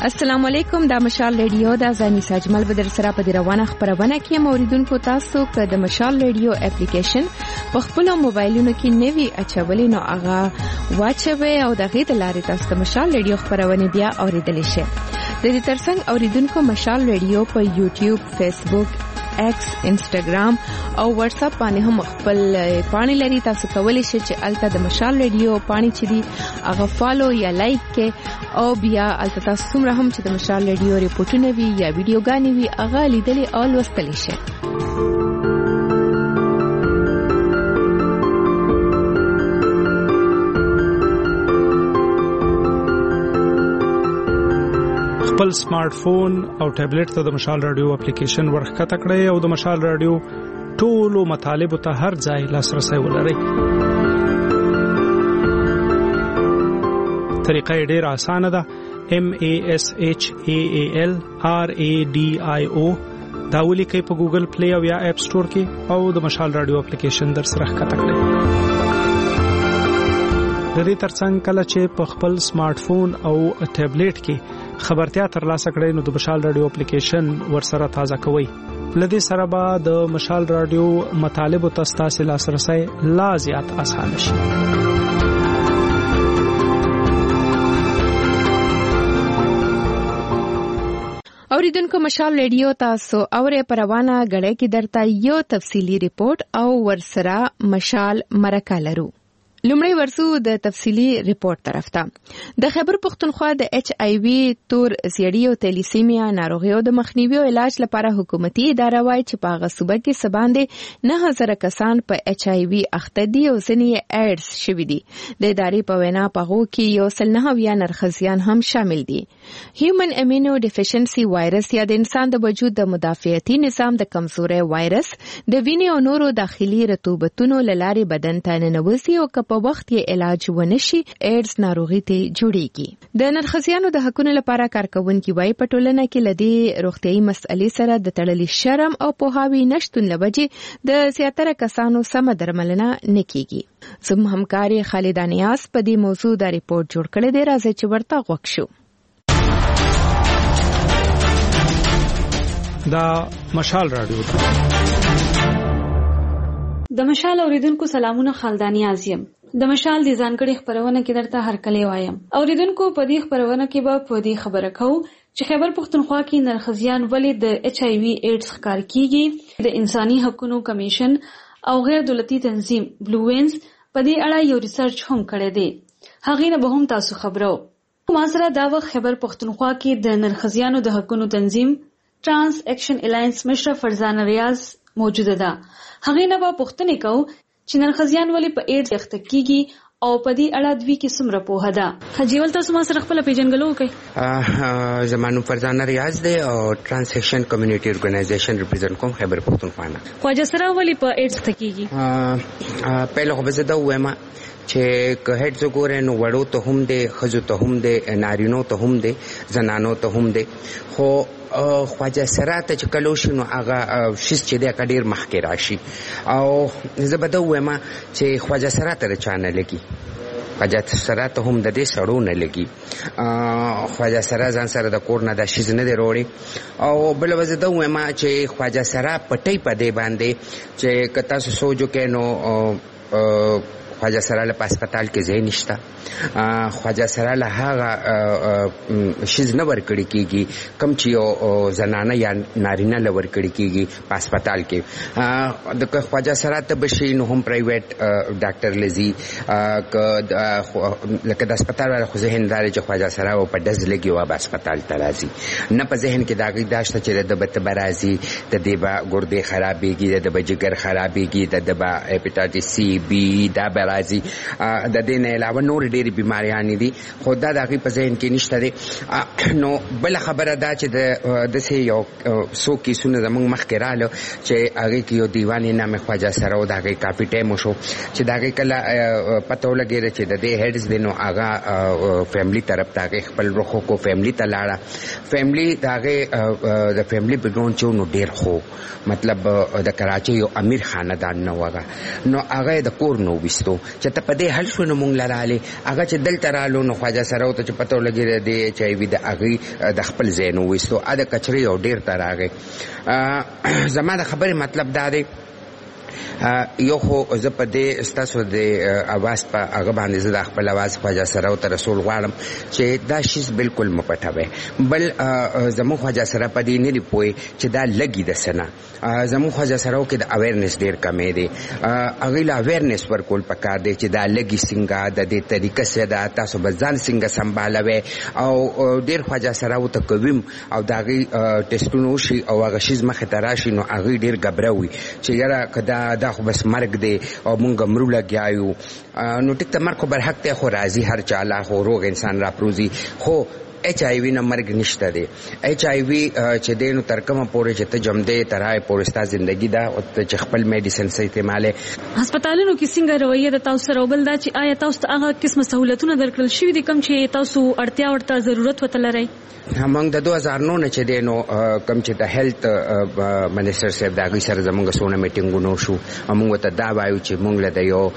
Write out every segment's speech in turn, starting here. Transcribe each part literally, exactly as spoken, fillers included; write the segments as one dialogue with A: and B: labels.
A: السلام علیکم، دا مشال ریډیو دا زانی ساجمل بدر سره په روانه خبرونه کې موریدونکو تاسو که د مشال ریډیو اپلیکیشن په خپل موبایلونو کې نوی اچولې نو هغه واچوي او د غي د لارې تاسو د مشال ریډیو خبرونه بیا اوریدل شي. د دې ترڅنګ اوریدونکو مشال ریډیو په یوټیوب، فیسبوک، ایکس، انسټاګرام او واتس اپ باندې هم خپل پاڼې لري. تاسو کولی شئ چې الته د مشال ریډیو پاڼې چې دی هغه فالو یا لایک کې او بیا الته تاسو څومره هم چې د مشال ریډیو ریپورتونه وي یا ویډیوګانې وي هغه لیدلې او لوستلی شئ.
B: خپل سمارټ فون او ټابلیټ ته د مشال رادیو اپلیکیشن ورخته کړئ او د مشال رادیو ټولو مطالب ته هر ځای لاسرسي ولرئ. طریقه ډېره اسانه ده. M A S H A A L R A D I O دا ولیکئ په ګوګل پلی او یا اپ سٹور کې او د مشال رادیو اپلیکیشن در سره ښکته کړئ. د دې ترڅنګ کله چې په خپل سمارټ فون او ټابلیټ کې خبرتیا ترلاسه کړئ نو د مشال رادیو اپلیکیشن ورسره تازه کوئ. لدې سره به د مشال رادیو مطالب او تاسو لاسرسي لا زیات آسان شي. اوریدونکو مشال ریډیو تاسو اورې پروانه غړې کې درته یو تفصیلی ریپورت او ورسره مشال مرکه لرو. لومړی ورسو د تفصیلی ریپورت طرف ته. د خیبر پختونخوا د ایچ آی وی تور زیړی او تلیسیمیا ناروغیو د مخنیوي او علاج لپاره حکومتي اداره وایي چې په هغه صوبه کې سباندې نه هزار کسان په ایچ آی وی اخته دي او ځینې ایډز شوي دي. د ادارې په وینا په هغو کې یو سل نه اویا نرخزیان هم شامل دي. هیومن امینو ډیفیشنسي وایرس یا د انسان د وجود د مدافعتي نظام د کمزوري وایرس د وینې او نورو داخلي رطوبتونو لارې بدن ته ننوځي او په وخت یې علاج ونشي ایډز ناروغي ته جوړیږي. د نرخزیانو د حقونو لپاره کارکونکي وايي په ټولنه کې لدی روغتيایي مسئلې سره د تړلې شرم او پوهاوی نشټون لوجې د زیاتره کسانو سم درملنه نکېږي. زم همکاري خالد انیاس په دې موضوع دا ریپورت جوړ کړی دی، راځي چې ورته غوښ شو. دا مشال رادیو
C: د مشال اوریدونکو سلامونه، خالدانی اعظم. د مشال د ځانګړي خبرونه کې درته هرکلی وایم. اوریدونکو په دې خبرونه کې به په دې خبره کوو چې خیبر پختونخوا کې نرخزیان ولې د ایچ آی وی ایډز ښکار کیږي. د انساني حقوقو کمیشن او غیر دولتي تنظیم بلو وینز په دې اړه یو ریسرچ هم کړی دی. هغه نه به هم تاسو خبرو. ما سره دا وخت خیبر پختونخوا کې د نرخزیانو د حقوقو تنظیم ترانس اکشن الائنس مشره فرزانه ریاض موجوده ده. هغه نه به پوښتنه کوو چې نرخزیان ولې په ایډز اخته کیږي او په دې اړه دوی کې څومره پوهه ده. حجی ول تاسو ما سره خپل پیژنګلو کوي.
D: زمانو فرزانه ریاض دی او ترانزیشن کمیونټي ارګنایزیشن ریپرزینټ کوم خیبر پختونخوا نه.
C: خواجه سره ولې په ایډز اخته کیږي؟
D: پهله خو به زه دا وایم چې که هیډز وګورئ نو وړو ته هم دی، ښځو ته هم دی، نارینو ته هم دی، زنانو ته هم دی. خو خواجه سره ته چې کله وشي نو هغه شیز چې دی هغه ډېر مخکې راشي. او زه به دا ووایم چې خواجه سره ته د چا نه لګي، خواجه سره ته هم د دې سړو نه لګي. خواجه سره ځان سره د کور نه دا شیز نه دی راوړی. او بله به زه دا ووایم چې خواجه سره پټۍ په دې باندې چې که تاسو سوچ وکئ نو خواجه سره له هسپتال کې ځای نشته. خواجه سره له هغه شیز نه ورکړی کېږي کوم چې یو زنانه یا نارینه له ورکړی کېږي په هسپتال کې. د خواجه سره ته به شي نو هم پرایویټ ډاکټر لځي. لکه د هسپتال والا خو ذهن دا دی چې خواجه سره په ډز لګي او به هسپتال ته راځي. نه په ذهن کې د هغوی دا شته چې د ده به تبه راځي، د دې به ګردې خرابېږي، د ده به جګر خرابېږي، د ده به هیپاټایټس سی بي دا به راځي. د دې نه علاوه نور ډېرې بیماریانې دي خو دا د هغوی په ذهن کې نشته دی. نو بله خبره دا چې د داسې یو څو کیسونه زموږ مخکې راغله چې هغې کې یو دیوان یې نام خواجه سره و، د هغې کافي ټایم وشو چې د هغې کله پته ولګېده چې د دې هیډز دی نو هغه فیملي طرف ته هغې خپل رخ وکړو، فیملي ته لاړه. فیملي د هغې د فیملي بیکګراونډ چې و نو ډېر خو مطلب د کراچۍ یو امیر خاندان نه و هغه. نو هغه یې د کور نه وویستو چې ته په دې حل شو نو مونږ لراله هغه چې دلته رالو نو خواجه سره ته چې پته ولګي دی چې وی د هغه د خپل ځای نو وستو ا د کچري او ډیر تر راغی زما د خبرې مطلب دا دی یو خو زه په دې ستاسو د اواز په هغه باندې زه د خپل اواز خواجه سره ته رسول غواړم چې دا شیز بالکل مه پټوئ بل زموږ خواجه سره په دې نه دی پوهی چې دا لګي د څه نه زموږ خواجه سره کې د اویرنس ډېر کمی دی هغوی له اویرنس ورکول پکار دی چې دا لګي څنګه د دې طریقه څه ده تاسو به ځان څنګه سنبالوئ او ډېر خواجه سره ورته کویم او د هغوی ټسټونه وشي او هغه شیز مخې ته راشي نو هغوی ډېر ګبره وي چې یاره که دا دا خو بس مرګ دی او مونږ مرو لګیا یو نو ټیک ته مرګ خو برحق دی خو راځي هر چا لا خو روغ انسان راپروزي خو ایچ آئی وی نه مرګ نشته دی ایچ آئی وی چې دی نو تر کومه پورې چې ته جم دی تر هغې پورې ستا زندګي ده او ته چې خپل میډیسن څه استعمالوې
C: هسپتالونو کې څنګه رویه د تاسو سره بل دا چې آیا تاسو ته هغه قسمه سهولتونه درکړل شوي دي کوم چې تاسو اړتیا ورته ضرورت ورته لرئ
D: موږ د دوه هزار نو نه چې دی نو کوم چې د هیلث منسټر صاحب د هغوی سره زموږ څونه میټینګونه وشو او موږ ورته دا وایو چې موږ له د یو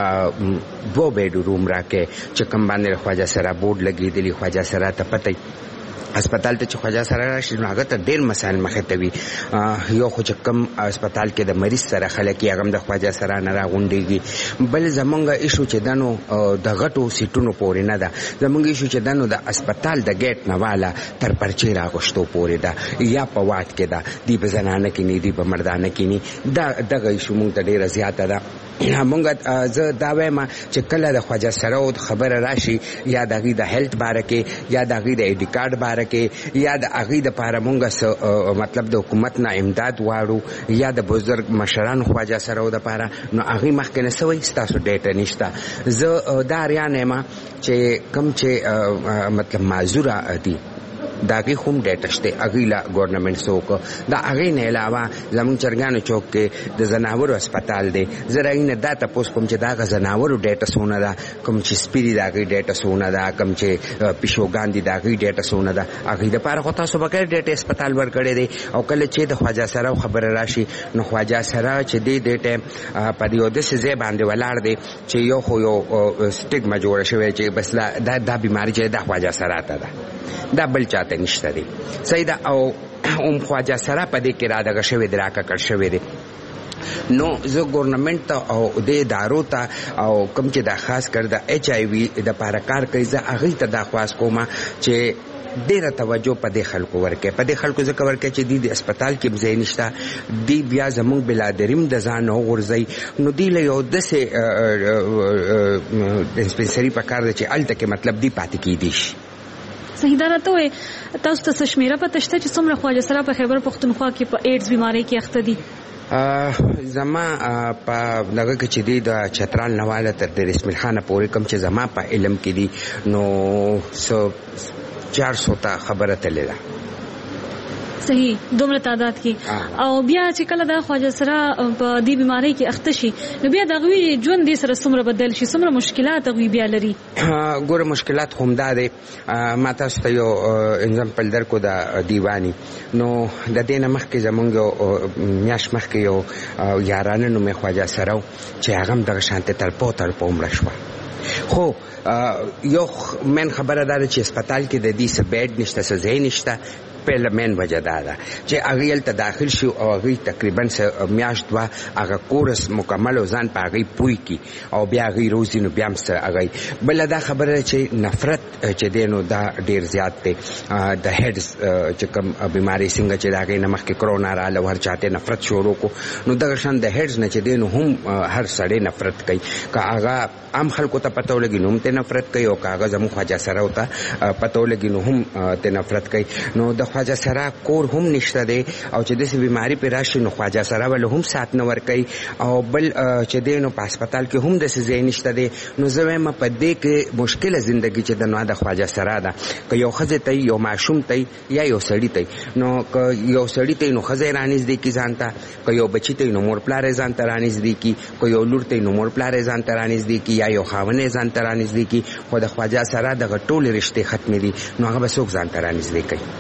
D: دوه بیډ روم راکړئ چې کوم باندې خواجه سره بورډ لګېدلي خواجه سره ته پته هسپتال ته چې خواجه سره راشي نو هغه ته ډېر مسایل مخې ته وي یو خو چې کوم هسپتال کې د مریض سره خلک یې هغه هم د خواجه سره نه راغونډېږي بل زمونږ ایشو چې ده نو د غټو سیټونو پورې نه ده زمونږ ایشو چې ده نو د هسپتال د ګیټ نه واله تر پرچې راغوښتو پورې ده یا په واټ کې ده دی به زنانه کینی دی به مردانه کینی دا دغه ایشو مونږ ته ډېره زیاته ده مونږ زه دا وایم چې کله د خواجه سره خبره راشي یا د هغوی د هیلث باره کې یا د هغوی د آی ډي کارډ باره کې یا د هغوی دپاره مونږ مطلب د حکومت نه امداد غواړو یا د بزرګ مشرانو خواجه سره دپاره نو هغوی مخکې نه څه وایي ستاسو ډیټه نشته زه دا اریان یم چې کوم چې مطلب معذوره دي د هغوی خو هم ډیټه شته هغوی له ګورنمنټ څه وکړه د هغوی نه علاوه زموږ چرګانو چوک کې د زناورو هسپتال دی زه د هغوی نه دا تپوس کوم چې د هغه زناورو ډیټه څونه ده کوم چې سپي دي د هغوی ډیټه څونه ده کوم چې پیشوګان دي د هغوی ډیټه څونه ده هغوی دپاره خو تاسو بغیر ډیټه هسپتال ورکړی دی او کله چې د خواجه سره خبره راشي نو خواجه سره چې دی دې ټایم په یو داسې ځای باندې ولاړ دی چې یو خو یو سټیګما جوړه شوې چې بس دا دا بیماري چې د خواجه سره ته ده دا بل چاته نشته دی صحیح ده او ام خواجه سره په دې کې را دغه شوی دی راککړ شوی دی نو زه ګورنمنټ ته او دې ادارو ته او کوم چې دا خاص کر د ایچ آی وي دپاره کار کوي زه هغوی ته دا خواست کومه چې ډیره توجه په دې خلکو ورکړي په دې خلکو ځکه ورکړي چې دی د هسپتال کې ځای نشته دی بیا زموږ بلادریم د ځان وغورځوي نو دی له یو داسې ډسپنسري پکار دی چې هلته کې مطلب دی پاتې کیدی شي
C: صحیح ده راته وایي تاسو ته څه شمېره پته شته چې څومره خواجه سره په خیبر پښتونخوا کې په ایډز بیمارۍ کې اخته دي
D: زما په دغه کې چې دی د چترال نه واله تر د رسمیل خانه پورې کوم چې زما په علم کې دي نو څو چار سو ته خبره تللی ده
C: صحیح دومره تعداد کې او بیا چې کله دا خواجه سره په دې بیمارۍ کې اخته شي نو بیا د هغوی ژوند دې سره څومره بدل شي څومره مشکلات هغوی بیا لري
D: ګوره مشکلات خو همدا دی ما تاسو ته یو اگزامپل درکو د دیواني نو د دې نه مخکې زمونږ یو میاشت مخکې یو یارانه نومې خواجه سره چې هغه هم دغه شانتې تړپو تړپو مړه شوه خو یو من خبره دا ده چې هسپتال کې د دې څه بیډ نشته څه ځای نشته پهله مین وجه دا ده چې هغوی هلته داخل شي او هغوی تقریبا میاشت دوه هغه کورس مکمل او ځان په هغوی پوه کړي او بیا هغوی روزي نو بیا هم څه هغوی بله دا خبره ده چې نفرت چې دی نو دا ډېر زیات دی د هیډز چې کوم بیماري څنګه چې د هغې نه مخکې کرونا راغله او هر چاته نفرت شروع کړو نو دغه شان د هیډز نه چې دی نو هم هر سړی نفرت کوي که هغه عام خلکو ته پته ولګي نو هم ته نفرت کوي او که هغه زموږ خواجه سره ته پته ولګي نو هم ته نفرت کوي نو د خواجه سره کور هم نشته دی او چې داسې بیماري پرې راشي نو خواجه سره ول هم سات نه ورکوي او بل چې دی نو په هسپتال کې هم داسې ځای نشته دی نو زه وایم په دې کې مشکله زندګي چې د نو د خواجه سره ده که یو ښځې ته یو ماشوم ته یا یو سړي ته نو که یو سړي ته نو ښځه یې رانږدې کړي ځان ته که یو بچي ته نو مور پلار یې ځان ته رانږدې کړي که یو لور ته نو مور پلار یې ځان ته رانږدې کړي یا یو خاوند یې ځان ته رانږدې کړي خو د خواجه سره دغه ټولې رشتې ختمې دي نو هغه به څوک ځان ته رانږدې کوي
C: په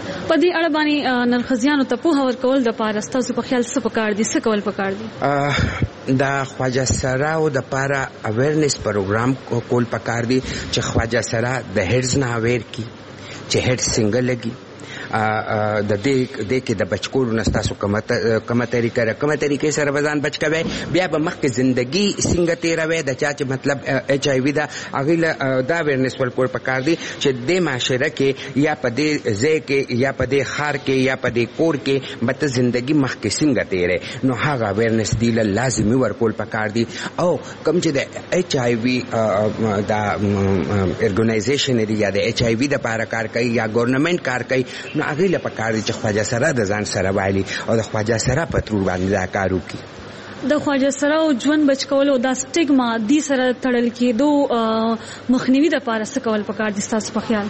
C: دې اړه باندې نرخزیانو ته پوهه ورکول د پاره ستاسو په خیال څه پکار دي څه کول پکار دي؟
D: دا خواجه سراو د پاره اویرنس پروګرام کول پکار دي چې خواجه سرا د هډز نه اویر کی چې هډ څنګه لګي د دې د کې د بچکول نستاسو کومه کومه طریقه کومه طریقې سره وزن بچ کوي بیا به مخکې ژوندۍ څنګه تیروي د چا چې مطلب ایچ آی وی دا هغه دا اویرنس ورکول پکار دي چې د معاشره کې یا په دې ځای کې یا په دې خار کې یا په دې کور کې مت ژوندۍ مخکې څنګه تیرې نو هغه اویرنس دی لازمي ورکول پکار دي او کوم چې د ایچ آی وی دا ارګنایزیشن دی یا د ایچ آی وی د لپاره کار کوي یا ګورنمنت کار کوي نو هغه له پکار دي چې خواجه سره د ځان سره والی او د خواجه سره په تور باندې دا کار وکړي.
C: د خواجه سره او ژوند بچ کول او د سټیګما دي سره تړل کېدو مخنیوي د پاره څه کول پکار دي تاسو په خیال؟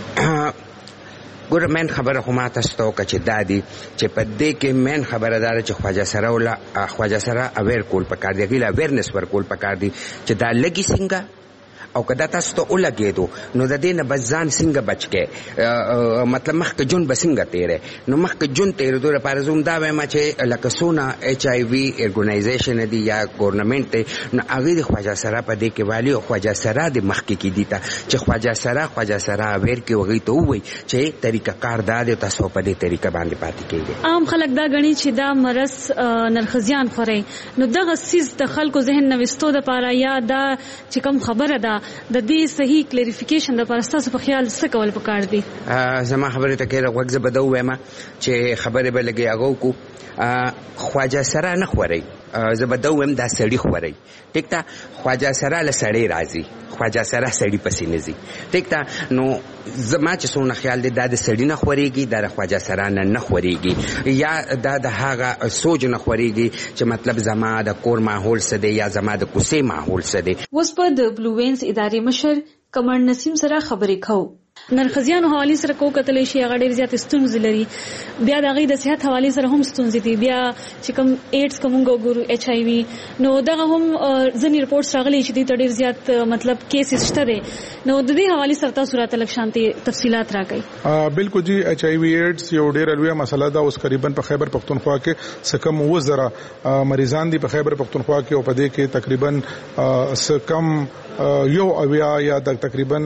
D: ګور مین خبره خو ما تاسو ته وکړه چې دادی چې په دې کې مین خبره دار چې خواجه سره ولا خواجه سره اویر کول پکار دی غیلا اویرنس ورکول پکار دی چې دا لګي څنګه او کدا تاسو ته ولګېدو نو د دې نه بځان څنګه بچ کې مطلب مخکې جون بسنګ تیرې نو مخکې جون تیرې دوه لپاره زوم دا وایم چې لکه سونا ایچ آی وی ارګنایزیشن دی یا ګورنمنت دی نو هغه د خواجه سره په دې کې والی او خواجه سره د مخکې کې دي ته چې خواجه سره خواجه سره ویر کې وغي ته وای چې طریقه کار دا دی تاسو په دې طریقه باندې پاتې کېږي.
C: عام خلک دا غني چې دا مرز نرخزیان خوري نو دغه سیس د خلکو ذهن نوستو د پاره یا دا چې کوم خبره ده د دې صحیح کلیریفیکیشن د پرستاسو په خیال څه کول پکار دي؟
D: زما خبره ته کېره وګزه بدو وایم چې خبره به لګي هغه کو خواجه سره نه خوري زه بدو وایم دا سړی خوري ټیک تا خواجه سره له سړی راځي خواجه سره سړی پسې نزي ټیک تا نو زما چې څونه خیال دی دا د سړی نه خوريږي دا د خواجه سره نه نه خوريږي یا دا د هغه سوچ نه خوريږي چې مطلب زما د کور ماحول څه دی یا زما د کوڅې ماحول څه دی.
C: اوس په د بلو وینز ادارې مشر کمر نسیم سره خبرې کوو. نرخزیانو حواله سره کو کتلې شي هغه ډېر زیات ستونزې لري بیا د هغې د صحت حواله سره هم ستونزې دي بیا چې کوم ایډز کوم ګورو ایچ آی وی نو دغه هم ځینې رپورټس راغلي چې دې ته ډېر زیات مطلب کیسز شته دي نو د دې حواله سره تاسو راته لږ شانتي تفصيلات راکړئ.
E: بالکل جی ایچ آی وی ایډز یو ډېر لویه مسله ده اوس قریبا په خیبر پختونخوا کې سکم وزره مریضان دي په خیبر پختونخوا کې او په دې کې تقریبا سکم یو اویا یا د تقریبا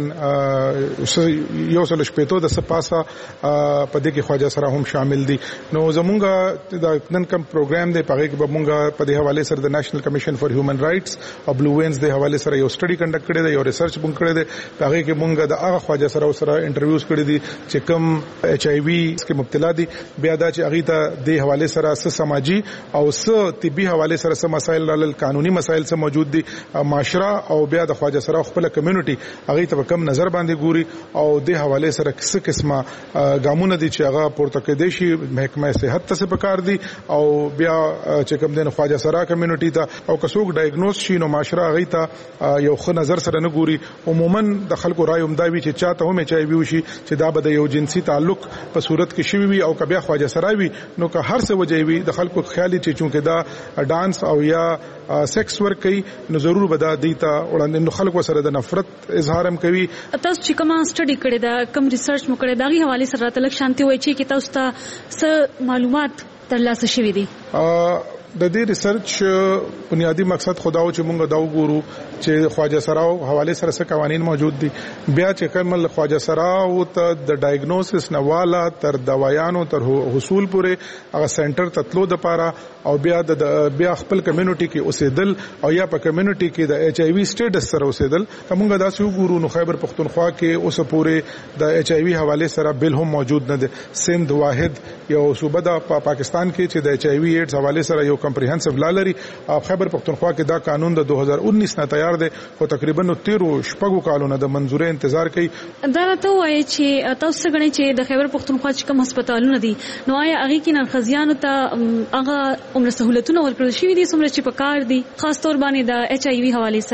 E: یو سل شپېتو د سپاسا په دې کې خواجه سره هم شامل دي. نو زمونږ د نن کم پروګرام دی پغې کې به مونږ په دې حواله سره د نېشنل کمیشن فار هیومن رائټس او بلو وینز د حواله سره یو سټډي کنډکټ کړی دی یو ریسرچ مونږ کړی دی پغې کې مونږ د هغه خواجه سره سره انټرویوز کړی دي چې کم ایچ آی وی کې مبتلا دي بیا دا چې هغه ته د حواله سره س سماجی او س طبي حواله سره س مسایل رال قانوني مسایل سره موجود دي معاشره او بیا د خواجه سره خپل کمیونټي هغه ته کم نظر باندې ګوري او د حواله سره څه قسمه ګامونه دي چې هغه پورته کېدې شي محکمه صحت ته څه پکار دي او بیا چې کوم دین خواجه سره کمیونټي ته او کڅوګ ډایګنوز شي نو معاشره هغه ته یو ښه نظر سره نه ګوري عموما د خلکو رائے همداوي چې چاته هم چای وی شي چې دا به د یو جنسي تعلق په صورت کې شوی وي او کبیا خواجه سره وي نو که هر څه وجوي وي د خلکو خیالي چې چونکه دا ډانس او یا سیکس ورک کوي نو ضرور به دا دیتا وړاندې نو خلکو سره د نفرت اظهار هم کوي.
C: تاسو چې کوم سټډي کړی دا کوم ریسرچ مو کړی دا غي حواله سره تلک شانتي وای چې تاسو ته څه معلومات ترلاسه شوي دي؟
E: د دې ریسرچ بنیادی مقصد خداو چې مونږ دا وګورو چې خواجه سراو حواله سره څه قوانين موجود دي بیا چې کومل خواجه سراو ته د ډایګنوسس نواله تر دوايانو تر حصول پورې هغه سنټر تطلو د پاره او بیا د بیا خپل کمیونټي کې اوسېدل او یا په کمیونټي کې د ایچ آی وی سټیټس سره اوسېدل کومګه دا څو ګورو نو خیبر پختونخوا کې اوس پورې د ایچ آی وی حواله سره بل هم موجود نه دي. سند واحد یو صوبه د پاکستان کې چې د ایچ آی وی ایډز حواله سره یو کمپریهنسیو لا لري خیبر پختونخوا کې دا قانون د دوه هزار انیس نه تیار دی او تقریبا تیرو شپږو کالونو د منځوري انتظار کوي.
C: دا راته وایي چې تاسو غني چې د خیبر پختونخوا چې کوم هسپتالونه دي نو آیا هغه کې نرخزیانو ته هغه عمر سہولتونه ورکړل شوې دي څومره چې په کار دي خاص تور باندې د ایچ آی وی حواله سره؟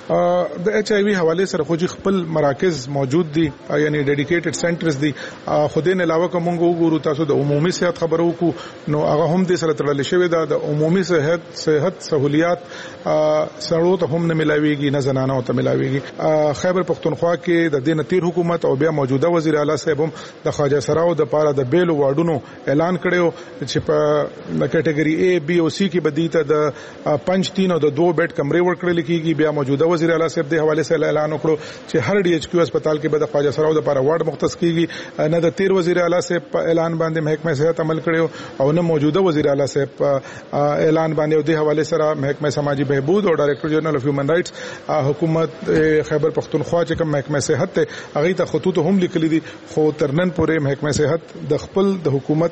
E: د ایچ آی وی حواله سره خو خپل مراکز موجود دي یعنی ډیډیکیټډ سنټرز دي. خو دین علاوه کوم وګورو تاسو د عمومي صحت خبرو کو نو هغه هم د سره تړل شوی دا د عمومي صحت صحت سہولیات سړو ته هم نه ملاويږي نه زنانو ته ملاويږي. خیبر پختونخوا کې د دین تیر حکومت او بیا موجوده وزیر اعلی صاحب هم د خواجه سراو د پاره د بیل واردونو اعلان کړو چې په کټګوري A B او C کې بدیته د پنځ تین او د دوه بیډ کمرې ورکړل کیږي. بیا موجوده وزیر اعلی صاحب د حواله سره اعلان وکړو چې هر ډي ایچ کیو هسپتال کې به د خواجه سراو د لپاره وارد مختص کیږي. نه د تیر وزیر اعلی صاحب په اعلان باندې محکمه صحت عمل کړو او نه موجوده وزیر اعلی صاحب په اعلان باندې د حواله سره محکمه سماجی بهبود او ډایریکټر جنرال اف هیومن رائټس حکومت خیبر پختونخوا چې کوم محکمه صحت ته هغه ته خطوط هم لیکلي دي خو ترنن پورې محکمه صحت د خپل د حکومت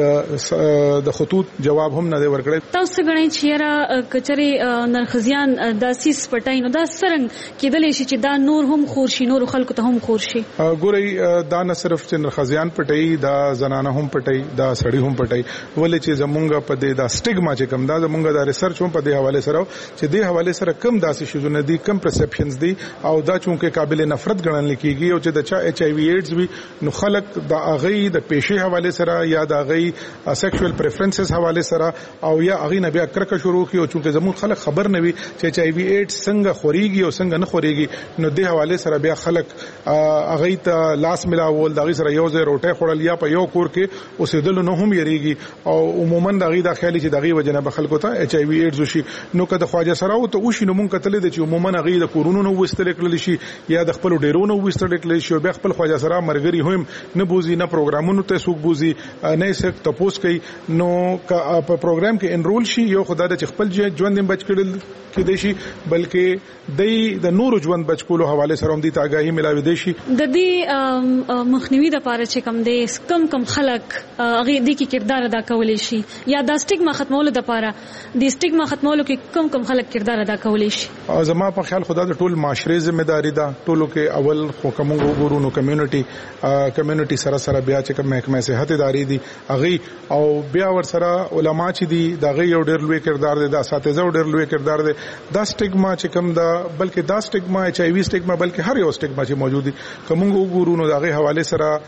E: د د خطوط جواب هم نه دی ورکړی.
C: تاسو غواړئ چې را کچري نرخزیان د سیس پټای نو دا څنګه کېدلی شي چې دا نور هم خور شي نور خلکو ته هم خور شي؟ ګورئ دا نه صرف چې نرخزیان پټای دا زنانه هم پټای دا سړی هم پټای ولې چې زمونږ په دې دا سټیګما چې کوم دا زمونږ د ریسرچ هم په دې حواله سره چې دې حواله سره کم داسې شوزونه دي کم پرسپشنز دي او دا چونکه قابل نفرت ګڼل کیږي او چې د چا ایچ آی وی ایډز وي نو خلک د اغې د پیشي حواله سره یا د اغې سیکشوال پریفرنسز حواله سره او یا اغې نه بیا کرکه شروع کی او چونکه زموږ خلک خبر نه وي چې ایچ آی وی ایډز څنګه خوريږي او څنګه نه خوريږي نو د حواله سره بیا خلک اغې ته لاس ملاول د اغې سره یو ځای روټه خورل یا په یو کور کې اوسېدل نو هم یریږي او عموما د اغې د خیالي چې د اغې وجنه به خلکو ته ایچ آی وی ایډز وشي. نو که د خواجه سره او ته وشي نو مونږ کتل دي چې عموما اغې د کورونو نو وستل کړل شي یا د خپل ډیرونو وستل کړل شي او بیا خپل خواجه سره مرګري هم نه بوزي نه پروګرامونو ته سوق بوزي نه سک تپوس کوي نو په پروګرام کې انرول شي یو خدای د خپل ژوند بچ کړل کې دي شي بلکې د نور ژوند بچ کولو حواله سره هم دي تاګاهي ملاوي دي شي. د دې مخنیوي د پاره چې کم دي کم کم خلک هغه د کی کردار ادا کولای شي یا د سټیګما ختمولو د پاره د سټیګما ختمولو کې کم کم خلک کردار ادا کولای شي. زما په خیال خدای د ټول معاشري ځمېداري ده ټولو کې اول خو کوم وګورو نو کمیونټي کمیونټي سره سره بیا چې کوم محکمه صحت اداري دي هغه او بیا ور سره علما چې دي دغه یو ډېر لوی کردار دي د اساتذه ډېر لوی کردار دي. دا سټیګما چې کوم دا بلکې دا سټیګما ایچ آی وی سټیګما بلکې هر یو سټیګما چې موجود دي کوم وګورو نو دغه حواله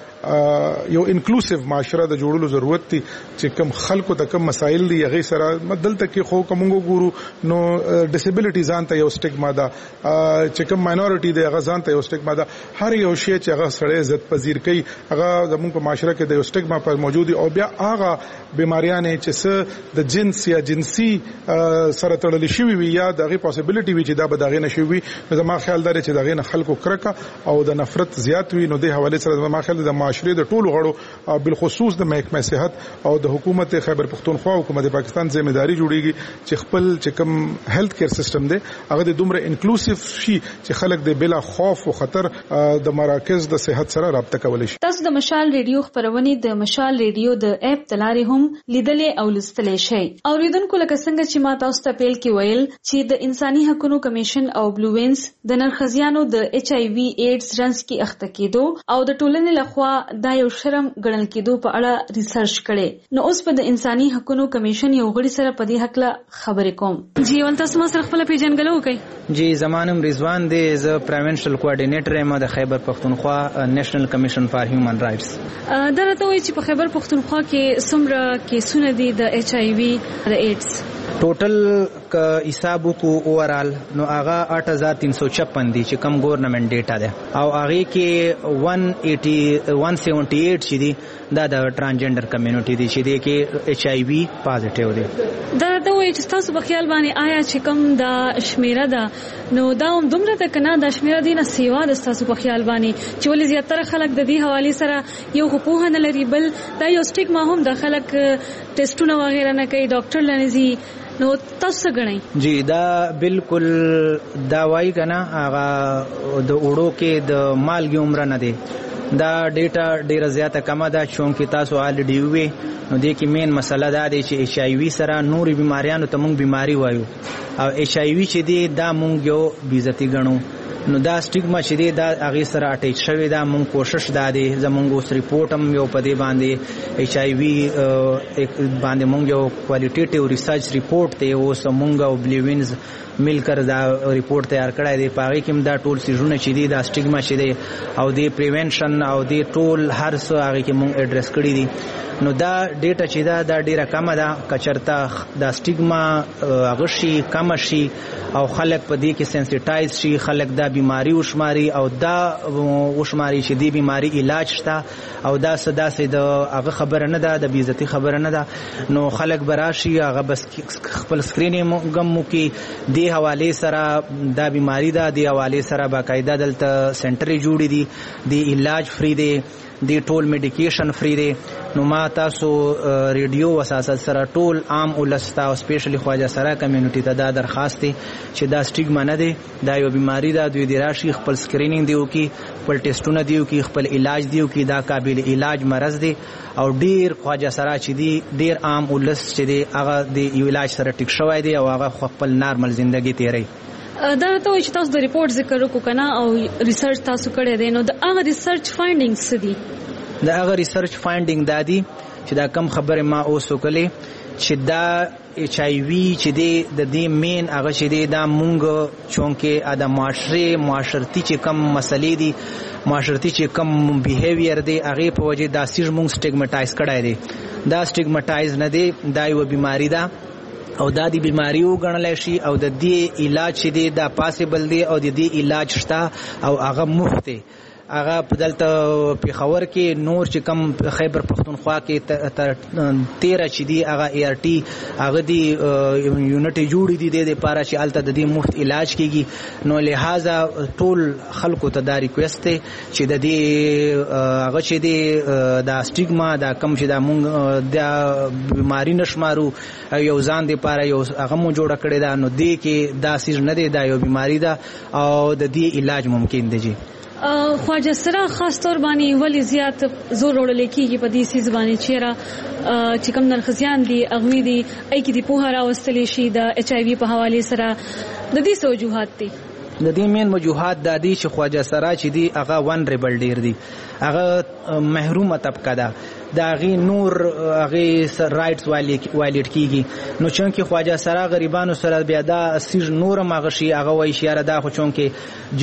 C: سره یو انکلوسیو معاشره د جوړولو ضرورت دي چې کوم خلکو ته کوم مسایل دي هغه سره مدلته کې خو کوم وګورو نو ډیسیبিলিټی ځان ته یو سټیګما ده چې کوم ماینورټي دی هغه ځان ته یو سټیګما ده هر یو شی چې هغه سره عزت پذیر کوي هغه زموږ په معاشره کې د یو سټیګما پر موجود او بیا هغه بیماریاں چې څه د جنس یا جنسي سره تړل شوی وي یا دغه پوسیبিলিټي وي چې دا به دغه نشي وي زما خیال دا چې دغه نه خلکو کرکا او د نفرت زیات وي نو د حواله سره زما خیال د معاشري د ټولو غړو بالخصوص د محکمه صحت او د حکومت خیبر پختونخوا او حکومت پاکستان ځمېداري جوړیږي چې خپل چې کوم هیلث کیر سیستم دی هغه د دومره انکلوسیو شي چې خلک د بلا خوف او خطر د مراکز د صحت سره رابطه کولی شي. تاسو د مشال ریډیو خبرونه د مشال ریډیو د اپ تلاري هم لیدلې او لستلې شي. اوریدونکو لکه څنګه چې ما تاسو ته پیل کې ویل چې د انساني حقوقو کمیشن او بلو وینز د نرخزیانو د ایچ آی وی ایډز رنس کې اخته کېدو او د ټولنې لخوا دا یو شرم ګڼل کېدو په اړه ریسرچ کړي نو اوس په د انساني حقوقو کمیشن یو غړي سره په دې حق لا خبرې کوم. جی ول تاسو ما سره خپل پیژنګلو کوي؟
F: جی زمانم رضوان دی ز پریونشل کوارډینیټر یم د خیبر پختونخوا نېشنل کمیشن فار هیومن رائټس.
C: دا راته وایي چې په خیبر پختونخوا کې څومره کیسونه دي د ایچ آی وی د ایډز؟
F: ټوټل ک حساب کو اوورال نو هغه آٹھ ہزار تین سو چھپن دي چې کم ګورنمنت ډیټا ده او هغه کې ایک سو اٹھاسی چې دي دا د ترانسجنډر کمیونټي دي چې دي کې ایچ آی وی پازټیو دي.
C: دا دا وایي چې تاسو په خیال باندې آیا چې کم دا شمیره ده نو دا هم دومره ده کنه دا شمیره دي نه سیوا د تاسو په خیال باندې چې ولې زیاتره خلک د دې حواله سره یو غوښه نه لري بل دا یو سټیګما هم د خلک ټیسټونه وغیرہ نه کوي ډاکټر لنزي نو تاسو غنئ؟ جی
F: دا بالکل دا وایي کنه هغه د وړو کې د مالګي عمر نه دی دا ډیټا ډیره زیاته کمه ده چونکې تاسو الریډي وی نو دې کې مین مسله دا دی چې ایچ آی وی سره نورې بیماریانو ته موږ بیماری وایو او ایچ آی وی چې دی دا موږ یو بیزتی ګڼو نو دا سټیګما چې دی دا هغې سره اټیچ شوی دا موږ کوشش دا دی زموږ اوس ریپورټ هم یو په دې باندې ایچ آی وی باندې موږ یو کوالټیټیو ریسرچ ریپورټ دی اوس موږ او بلیوینز مل کر دا ریپورټ تیار کړی دی په هغې کې هم دا ټول سیزونه چې دي دا سټیګما چې دی او د پریونشن او د ټول هر څه هغې کې موږ اډرس کړي دي نو دا ډیټا چې دا دا ډیره کمه ده که چېرته دا سټیګما هغه شي کمه شي او خلک په دې کې سینسیټایز شي خلک دا بیماری وشماري او دا وشماري چې دې بیماری علاج شته او دا څه داسې د هغه خبره نه ده د بېعزتي خبره نه ده نو خلک به راشي هغه بس خپل سکرینینګ هم وکړي دې حوالې سره دا بیماری ده دې حوالې سره باقاعده دلته سنټرې جوړې دي د علاج فری دی دی ټول میډیکیشن فری دی نو ما تاسو ریډیو وساست سره ټول عام ولستا او سپیشلی خواجه سرا کمیونټي ته دا درخواست دی چې دا سټیګما نه دی دا یو بیماری ده دوی دی راشي خپل سکرینینګ دیو کی خپل ټیسټونه دیو کی خپل علاج دیو کی دا قابل علاج مرض دی او ډیر خواجه سرا چې دی ډیر عام ولس چې دی هغه د یو علاج سره ټیک شوی دی او هغه خپل نارمل ژوندۍ تیری
C: دا ته وایي چې تاسو د ریپورټ ذکر وکړو که نه او ریسرچ تاسو کړی دی نو د هغه ریسرچ فایندینګز څه دي
F: د هغه ریسرچ فایندینګ دا دی چې دا کم خبرې ما اوس وکړلې چې دا ایچ آی وی چې دی د دې مین هغه چې دی دا مونږ چونکې د معاشرې معاشرتي چې کم مسلې دي معاشرتي چې کم بیهیویر دی هغې په وجې دا سیج مونږ سټیګمټایز کړی دی دا سټیګمټایز نه دی دا یوه بیماری ده او دا دی بیماری وګڼلی شي او د دې علاج چې دی دا پاسبل دی او د دې علاج شته او هغه مفت دی هغه په دلته پېښور کې نور چې کم خیبر پښتونخوا کې تیره چې دی هغه ای آر ټي هغه دی یونټې جوړې دي د دې لپاره چې هلته د دې مفت علاج کېږي نو لہذا ټول خلکو ته دا ریکویسټ دی چې د دې هغه چې دی دا سټیګما دا کم چې دا مونږ دا بیماري نه شمارو یو ځان دپاره یو هغه مو جوړه کړې ده نو دې کې دا سیز نه دی دا یو بیماری ده او د دې علاج ممکن دی جی
C: خواجه سرا خاص طور باندې ولې زیات زور وړل کېږي په دې سیز باندې چیرې چې کوم نرخزیان دي اغوی دي ای کې دی په راوستل شي د ایچ آی وی په حواله سره د دې څه وجوهات دي
F: د دې مین وجوهات د دې چې خواجه سرا چې دی هغه ون ریبل ډیر دی هغه محرومه طبقه ده دا غي نور غي رائټس وایلیټ کیږي نو چونکه خواجه سرا غریبانو سره بیا دا سیج نور مغشي هغه وای اشاره دا خو چونکه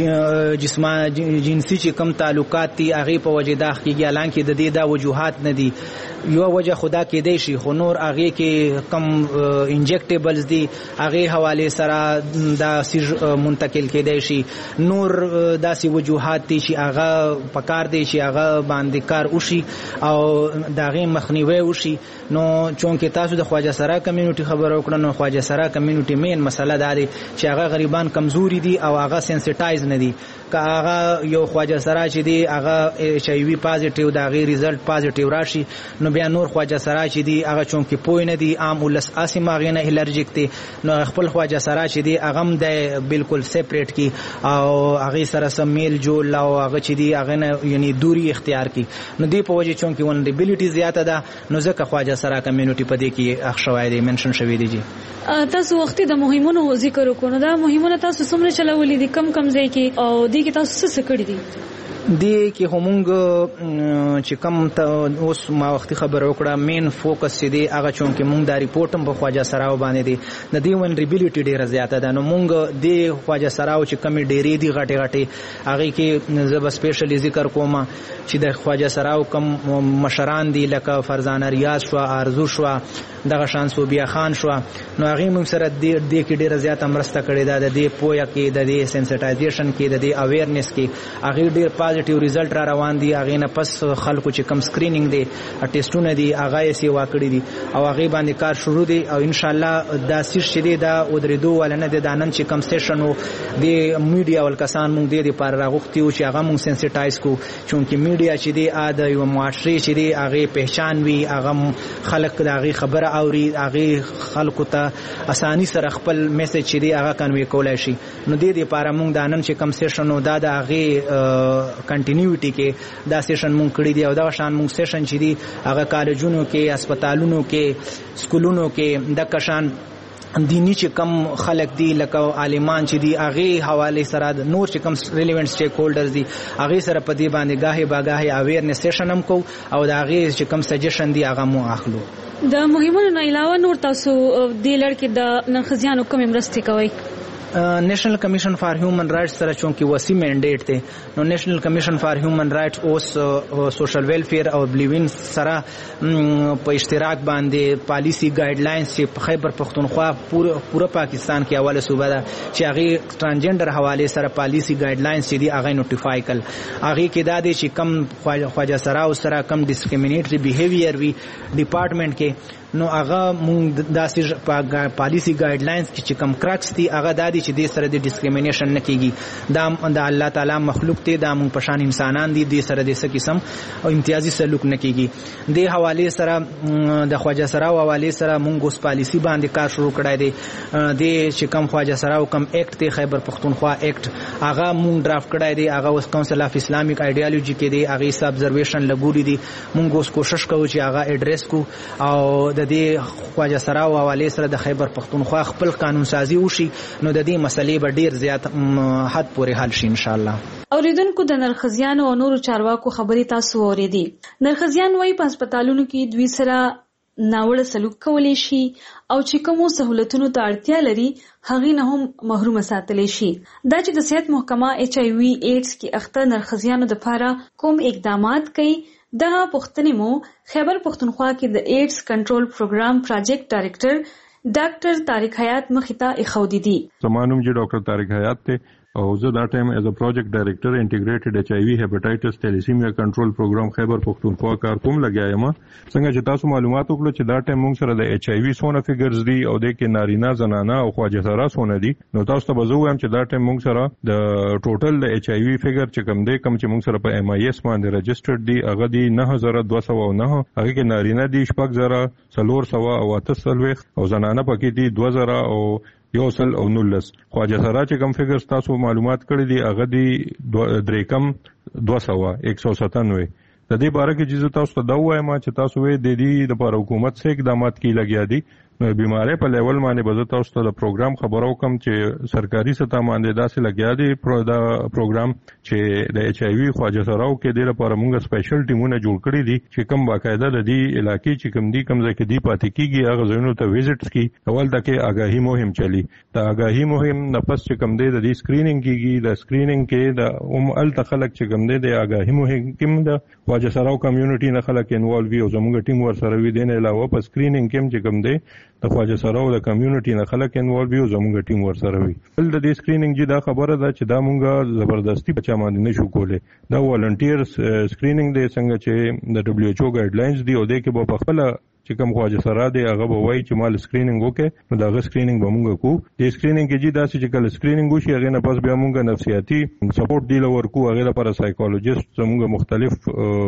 F: جسمه جنسي چې کم تعلقات دي هغه په وجه دا کیږي حالانکه د دې دا وجوهات نه دي یو وجه خدا کې دی شي خو نور هغه کې کم انجیکټیبلز دي هغه حواله سره دا سیج منتقل کېدای شي نور داسې وجوهات دي چې هغه پکار دي چې هغه باندې کار وشي او داغه مخنیوي وشي نو چونکه تاسو د خواجه سرا کمیونټي خبرو کړو نو خواجه سرا کمیونټي مین مسله دا دی چې هغه غریبان کمزوري دي او هغه سنسټایز نه دي که هغه یو خواجه سرا چې دی هغه ایچ آی وی پازیټیو دا غي ریزلټ پازیټیو راشي نو بیا نور خواجه سرا چې دی هغه چونکه پوی نه دی عام ولس اسیم هغه نه الرجیک دی نو خپل خواجه سرا چې دی هغه هم د بالکل سیپریټ کی او هغه سره سم میل جوړ او هغه چې دی هغه نه یعنی دوری اختیار کی نو دی په وجه چونکه ونډیبیلیټی زیاته ده نو ځکه خواجه سرا کمیونټي په دې کې اخ شوی دی منشن شوی دی جی
C: تاسو وختي د مهمونو ذکر وکړو دا مهمونه تاسو څومره چلولې دي کم کم ځای کې او دې کې تاسو څه کړی دي
F: دی کې همونګ چې کم ته اوس ما وختي خبر وکړه مین فوکس دی هغه چونکه مونږ دا ریپورټ هم په خواجه سراو باندې دی د دې ونریبیلیټی ډیره زیاته ده نو مونږ دی خواجه سراو چې کمی ډیری دی غټي غټي هغه کې زب سپیشلی ذکر کوم چې د خواجه سراو کم مشران دی لکه فرزانه ریاض شو ارزو شو دغه شان صوبیا خان شو نو هغه موږ سره د دې کې ډیره زیاته مرسته کړې ده د دې پویا کې د دې سنسټایزیشن کې د دې اویرنس کې هغه ډیر پازیټیو ریزلټ را روان دي هغه نه پس خلکو چې کم سکرینینګ دي ټیسټونه دي هغه یې سی واکړي دي او هغه باندې کار شروع دي او ان شاء الله دا سیش دي دا ودریدو ولنه د دانن چې کم سټیشن او د میډیا ول کسان موږ دې لپاره راغوښتي او چې هغه موږ سنسټایز کو چونکه میډیا چې دی ا د یو معاشري چې دی هغه پہچان وی هغه خلک د هغه خبره اوري هغه خلکو ته اساني سره خپل میسج چې دی هغه کنوي کولای شي نو دې لپاره موږ دانن چې کم سټیشن او دا د هغه کنټینیوټي کې دا سیشن مونږ کړی دی او دا شان مونږ سیشن چې دی هغه کالجونو کې هسپتالونو کې سکولونو کې د کشان دینی چې کم خلک دی لکه عالمان چې دی هغه حواله سره نور چې کم ریلیونٹ سټیک هولډرز دی هغه سره په دې باندې گاهی باغاهی اویرنس سیشن هم کو او دا هغه چې کم سجیشن دی هغه مو اخلو.
C: د مهمونو نه علاوه نور تاسو د لړ کې د نخزیانو کوم مرسته کوي؟
F: نیشنل کمیشن فار هیومن رائټس سره چونکی وسی منډیټ دی نو نیشنل کمیشن فار هیومن رائټس اوس سوشل ویلفیر او بلیوین سره په اشتراک باندې پالیسی ګایډ لاینز چې په خیبر پختونخوا پوره پوره پاکستان کې اوله صوبه ده چې هغه ټرانسجنډر حواله سره پالیسی ګایډ لاینز چې دی هغه نوټیفای کړ هغه کې دا دی چې کم خواجه سره او سره کم ډیسکریمینیټری بیهیویر وی ډپارټمنټ کې نو هغه مونږ داسې پالیسی ګایډ لاینز کې چې کم کراکس دي هغه دا دي چې د سره د ډیسکریمینیشن نه کیږي دا د الله تعالی مخلوق ته دا مونږ پشان انسانان دي د سره د څه قسم او امتیازي سلوک نه کیږي د حواله سره د خواجه سره او حواله سره مونږ اوس پالیسی باندې کار شروع کړای دی د چې کم خواجه سره او کم ایکټ ته خیبر پختونخوا ایکټ هغه مونږ ډرافټ کړای دی هغه اوس کونسل اف اسلامیک ایډیالوژي کې دی هغه حساب ابزرویشن لګولې دي مونږ اوس کوشش کوو چې هغه ایډریس کو او د دې خواجه سره او حواله سره د خیبر پختونخوا خپل قانون سازي وشي نو د دې مسلې به ډیر زیات حد پورې حل شي ان شاء الله.
C: اوریدونکو د نرخزیانو او نورو چارواکو خبرې تاسو اوریدي. نرخزیان وايي په هسپتالونو کې دوی سره ناوړه سلوک کولی شي او چې کومو سہولتونو ته اړتیا لري هغه نه هم محروم ساتلی شي. دا چې د صحت محکمه ایچ آی وی ایډز کې اخته نرخزیانو لپاره کوم اقدامات کوي دغه پوښتنې مو خیبر پختونخوا کې د ایډز کنټرول پروګرام پروجیکټ ډایریکټر ډاکټر طارق حیات مخیتا اخودي دي.
G: زمانوم جی ډاکټر طارق حیات ته او زه دا ټایم ایز ا پروجیکټ ډایریکټر انټیګریټډ ایچ آی وی هیپاټایټس تیلیسیمیا کنټرول پروګرام خیبر پختونخوا کار کوم لګیا یم. څنګه چې تاسو معلومات وکړو چې دا ټایم موږ سره د ایچ آی وی سونه فګرز دي او د کې نارینه زنانه او خواجه سره سونه دي نو تاسو ته بزو هم چې دا ټایم موږ سره د ټوټل د ایچ آی وی فګر چې کم دی کم چې موږ سره په ایم آی ایس باندې رجسټرډ دي هغه دي نه هزار دوه سوه او نه هغه کې نارینه دي شپږ زره څلور سوه او اته څلوېښت او زنانه پکې دي دوه زره او یو سل او نولس. خواجه سره چې کم فګرز تاسو معلومات کړی دي هغه دي درې کم دوه سوه یک سو ستانوي. د دې باره کې چې تاسو ته دا وایم چې تاسو وې د دې د پر حکومت څخه اقدامات کی لګیا دي نو بیماری په لیول باندې به تاسو ته د پروګرام خبرو کوم چې سرکاري سطح باندې داسې لګیا دي دا پروګرام چې د ایچ آی وی خواجه سره او کې د لپاره موږ سپیشل ټیمونه جوړ کړی دي چې کوم باقاعده د دې علاقې چې کوم دي کوم ځکه دی پاتې کیږي هغه ځینو ته وزټس کی اول تکه آگاهی مهم چلی دا آگاهی مهم نفس چې کوم دی د دې سکرینینګ کیږي د سکرینینګ کې د ام ال تخلق چې کوم دی د آگاهی مهم کوم د خواجه سره او کمیونټي نه خلک انوالو وي او زموږ ټیم ور سره وي دین علاوه په سکرینینګ کې چې کوم دی د خواجه سره او د کمیونټي نه خلک انوالو وي او زموږ ټیم ور سره وي. بل د دې سکرینینګ جی دا خبره ده چې دا مونږه زبردستی بچا باندې نشو کوله دا والنټیر سکرینینګ دی څنګه چې د دبليو ایچ او ګایډ لاینز دی او د کې په خپل چې کوم خواجه سره دی هغه به وایي چې مال سکرینینګ وکړي نو دا غو سکرینینګ به مونږ کو. د سکرینینګ کې جی دا چې کله سکرینینګ وشي هغه نه پس بیا مونږ نفسیاتي سپورټ دی لور کو هغه لپاره سایکولوژیست زموږ مختلف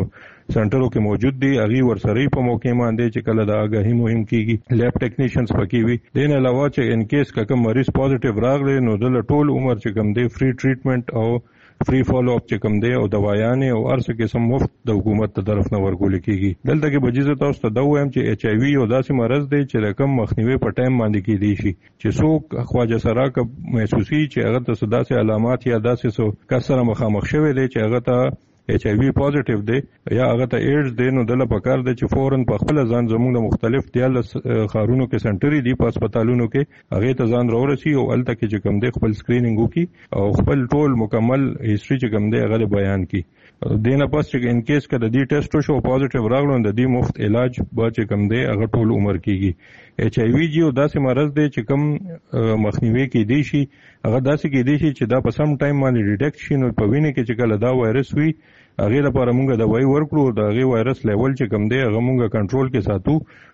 G: سنټرو کې موجود دي هغه ورسره په موقع باندې چې کله د آگاهی مهم کیږي لیب ټیکنیشنز پکې وي. دین علاوه چې ان کیس کوم مریض پوزټیو راغلی نو د ټول عمر چې کوم دی فری ټریټمنټ او فری فالو اپ چې کوم دی او دوايانې او ارڅ قسم مفت د حکومت تر طرف نه ورکول کیږي. دلته کې بجیزه تاسو ته دا وایم چې ایچ آی وی او داسې مرض دی چې رقم مخنیوي په ټایم باندې کیدی شي چې څوک خواجه سره ک محسوسي چې هغه ته داسې علامات یا داسې سو کسره مخامخ شوی دی چې هغه ته ایچ آی وی پوزټیو دی یا هغه ته ایډز دی نو دله پکار دی چې فورن په خپل ځان زموږ د مختلف دیال خارونو کې سنټری دی په هسپتالونو کې هغه ته ځان راورسي او الته کې چې کوم دی خپل سکرینینګ وکي او خپل ټول مکمل هیستوري چې کوم دی هغه بیان کی. دینه پس چې ان کیس کده دی ټیسټ شو پوزټیو راغلو د دې مفت علاج به چې کوم دی هغه ټول عمر کیږي. ایچ آی وی جی او داسې مرض دی چې کوم مخنیوي کې دی شي هغه داسې کې دی شي چې دا په سم ټایم باندې ډیټیکټ شي نو په وینه کې چې کله دا وایرس وي هغه لپاره موږ د وای ورکړو د هغه وایرس لیول چې کوم دی هغه موږ کنټرول کې ساتو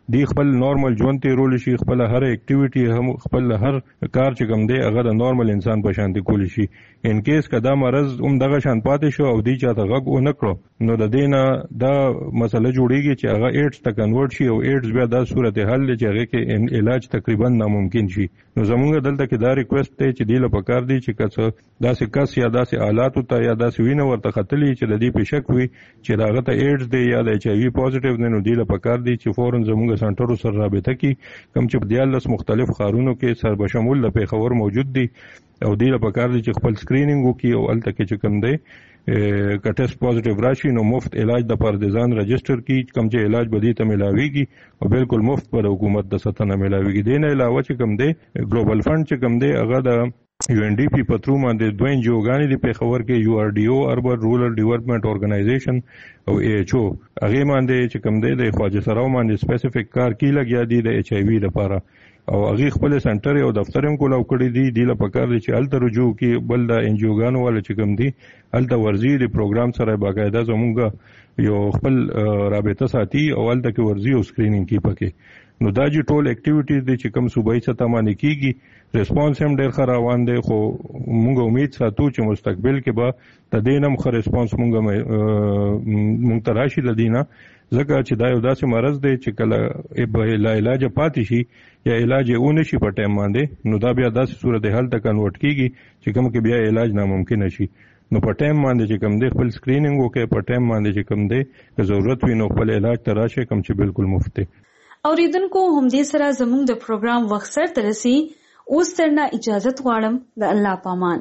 G: دی خپل نارمل ژوند تیرول شي، خپل هر اکټیویټي هم خپل هر کار چې کوم دی هغه د نارمل انسان په شان دی کولی شي. ان کیس کدا مرز هم دغه شان پاتې شو او دی چاته غږ ونه کړو نو د دینه دا مسله جوړیږي چې هغه ایډز ته کنورټ شي او ایډز بیا د صورتحال چې هغه کې علاج تقریبا ناممکن شي. نو زمونږ دلته کې دا ریکوست دی چې دی له پکار دی چې کڅ داسې کس یا داسې آلات ته یا داسې وینه ورته خطلې چې د دې په شک وي چې داغه ته ایډز دی یا د ایچ آی وی پوزټیو دی، نو دی له پکار دی چې فورن زمونږ سنټرو سره رابطه کی کوم چې دیالس مختلف خارونو کې سر بشمول له پیښور موجود دي او دی له پکار دی چې خپل سکرینینګ وکي او الته کې چې کوم دی که ټیسټ پوزټیو راشي نو مفت علاج د پردیزان رجسٹر کی کوم چې علاج بدی ته ملاويږي او بالکل مفت پر حکومت د ساتنه ملاويږي. دین علاوه چې کوم دی ګلوبل فند چې کوم دی هغه د یو ان ډی پی پترو باندې دوه انجیوګانې دی پیښور کې یو آر ډی او اربن رورل ډیولپمنٹ ارګنایزیشن او ای ایچ او هغه باندې چې کوم دی د خواجه سراو باندې سپیسیفیک کار کی لګیا دی د ایچ آی وی لپاره او هغه خپل سنټر او دفتر هم کولاو کړی دی دی له پکار دی چې الته رجوع کی بل د انجیوګانو ول چې کوم دی الته ورزي دی پروګرام سره باقاعده زمونږ یو خپل رابطه ساتي او الته کې ورزي او سکرینینګ کی پکې. نو دا چې ټول اکټیویټیز دي چې کوم صوبایي سطح باندې کیږي ریسپانس هم ډېر ښه روان دی، خو موږ امید ساتو چې مستقبل کې به د دې هم ښه ریسپانس موږ موږ ته راشي د دې نه، ځکه چې دا یو داسې مرض دی چې کله لا علاج پاتې شي یا علاج یې ونه شي په ټایم باندې نو دا بیا داسې صورتحال ته کنورټ کیږي چې کوم کې بیا علاج ناممکن شي. نو په ټایم باندې چې کوم دی خپل سکرینینګ وکړي، په ټایم باندې چې کوم دی که ضرورت وي نو خپل علاج ته راشي کوم چې بالکل مفت دی.
C: اوریدونکو هم دې سره زموږ د پروګرام وخت سره ترسي، اوس ترنه اجازه غواړم د الله پامان.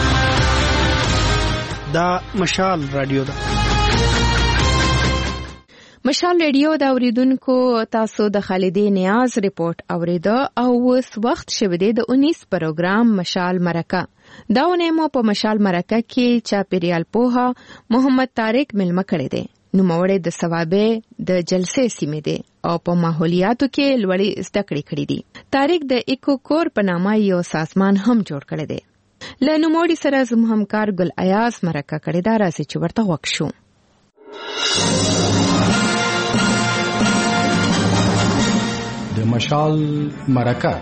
H: دا مشال رادیو ده.
B: مشال ریډیو دا اوریدونکو تاسو د خالدې نیاز ریپورت اوریده او اوس وخت شوه دی د انیس پروګرام مشال مرکه. دا ونه مو په مشال مرکه کې چاپیریال پوها محمد طارق ملما کړی دی. نو موړې د ثوابه د جلسې سیمه دی او په ماحولیاتو کې لوړې زده کړې کړې دي. طارق د ایکو کور په نامه یو سازمان هم جوړ کړی دی. له نوموړي سره زموږ همکار ګل ایاز مرکه کړې ده، راځي چې ورته وکښو.
I: د مشال مرکه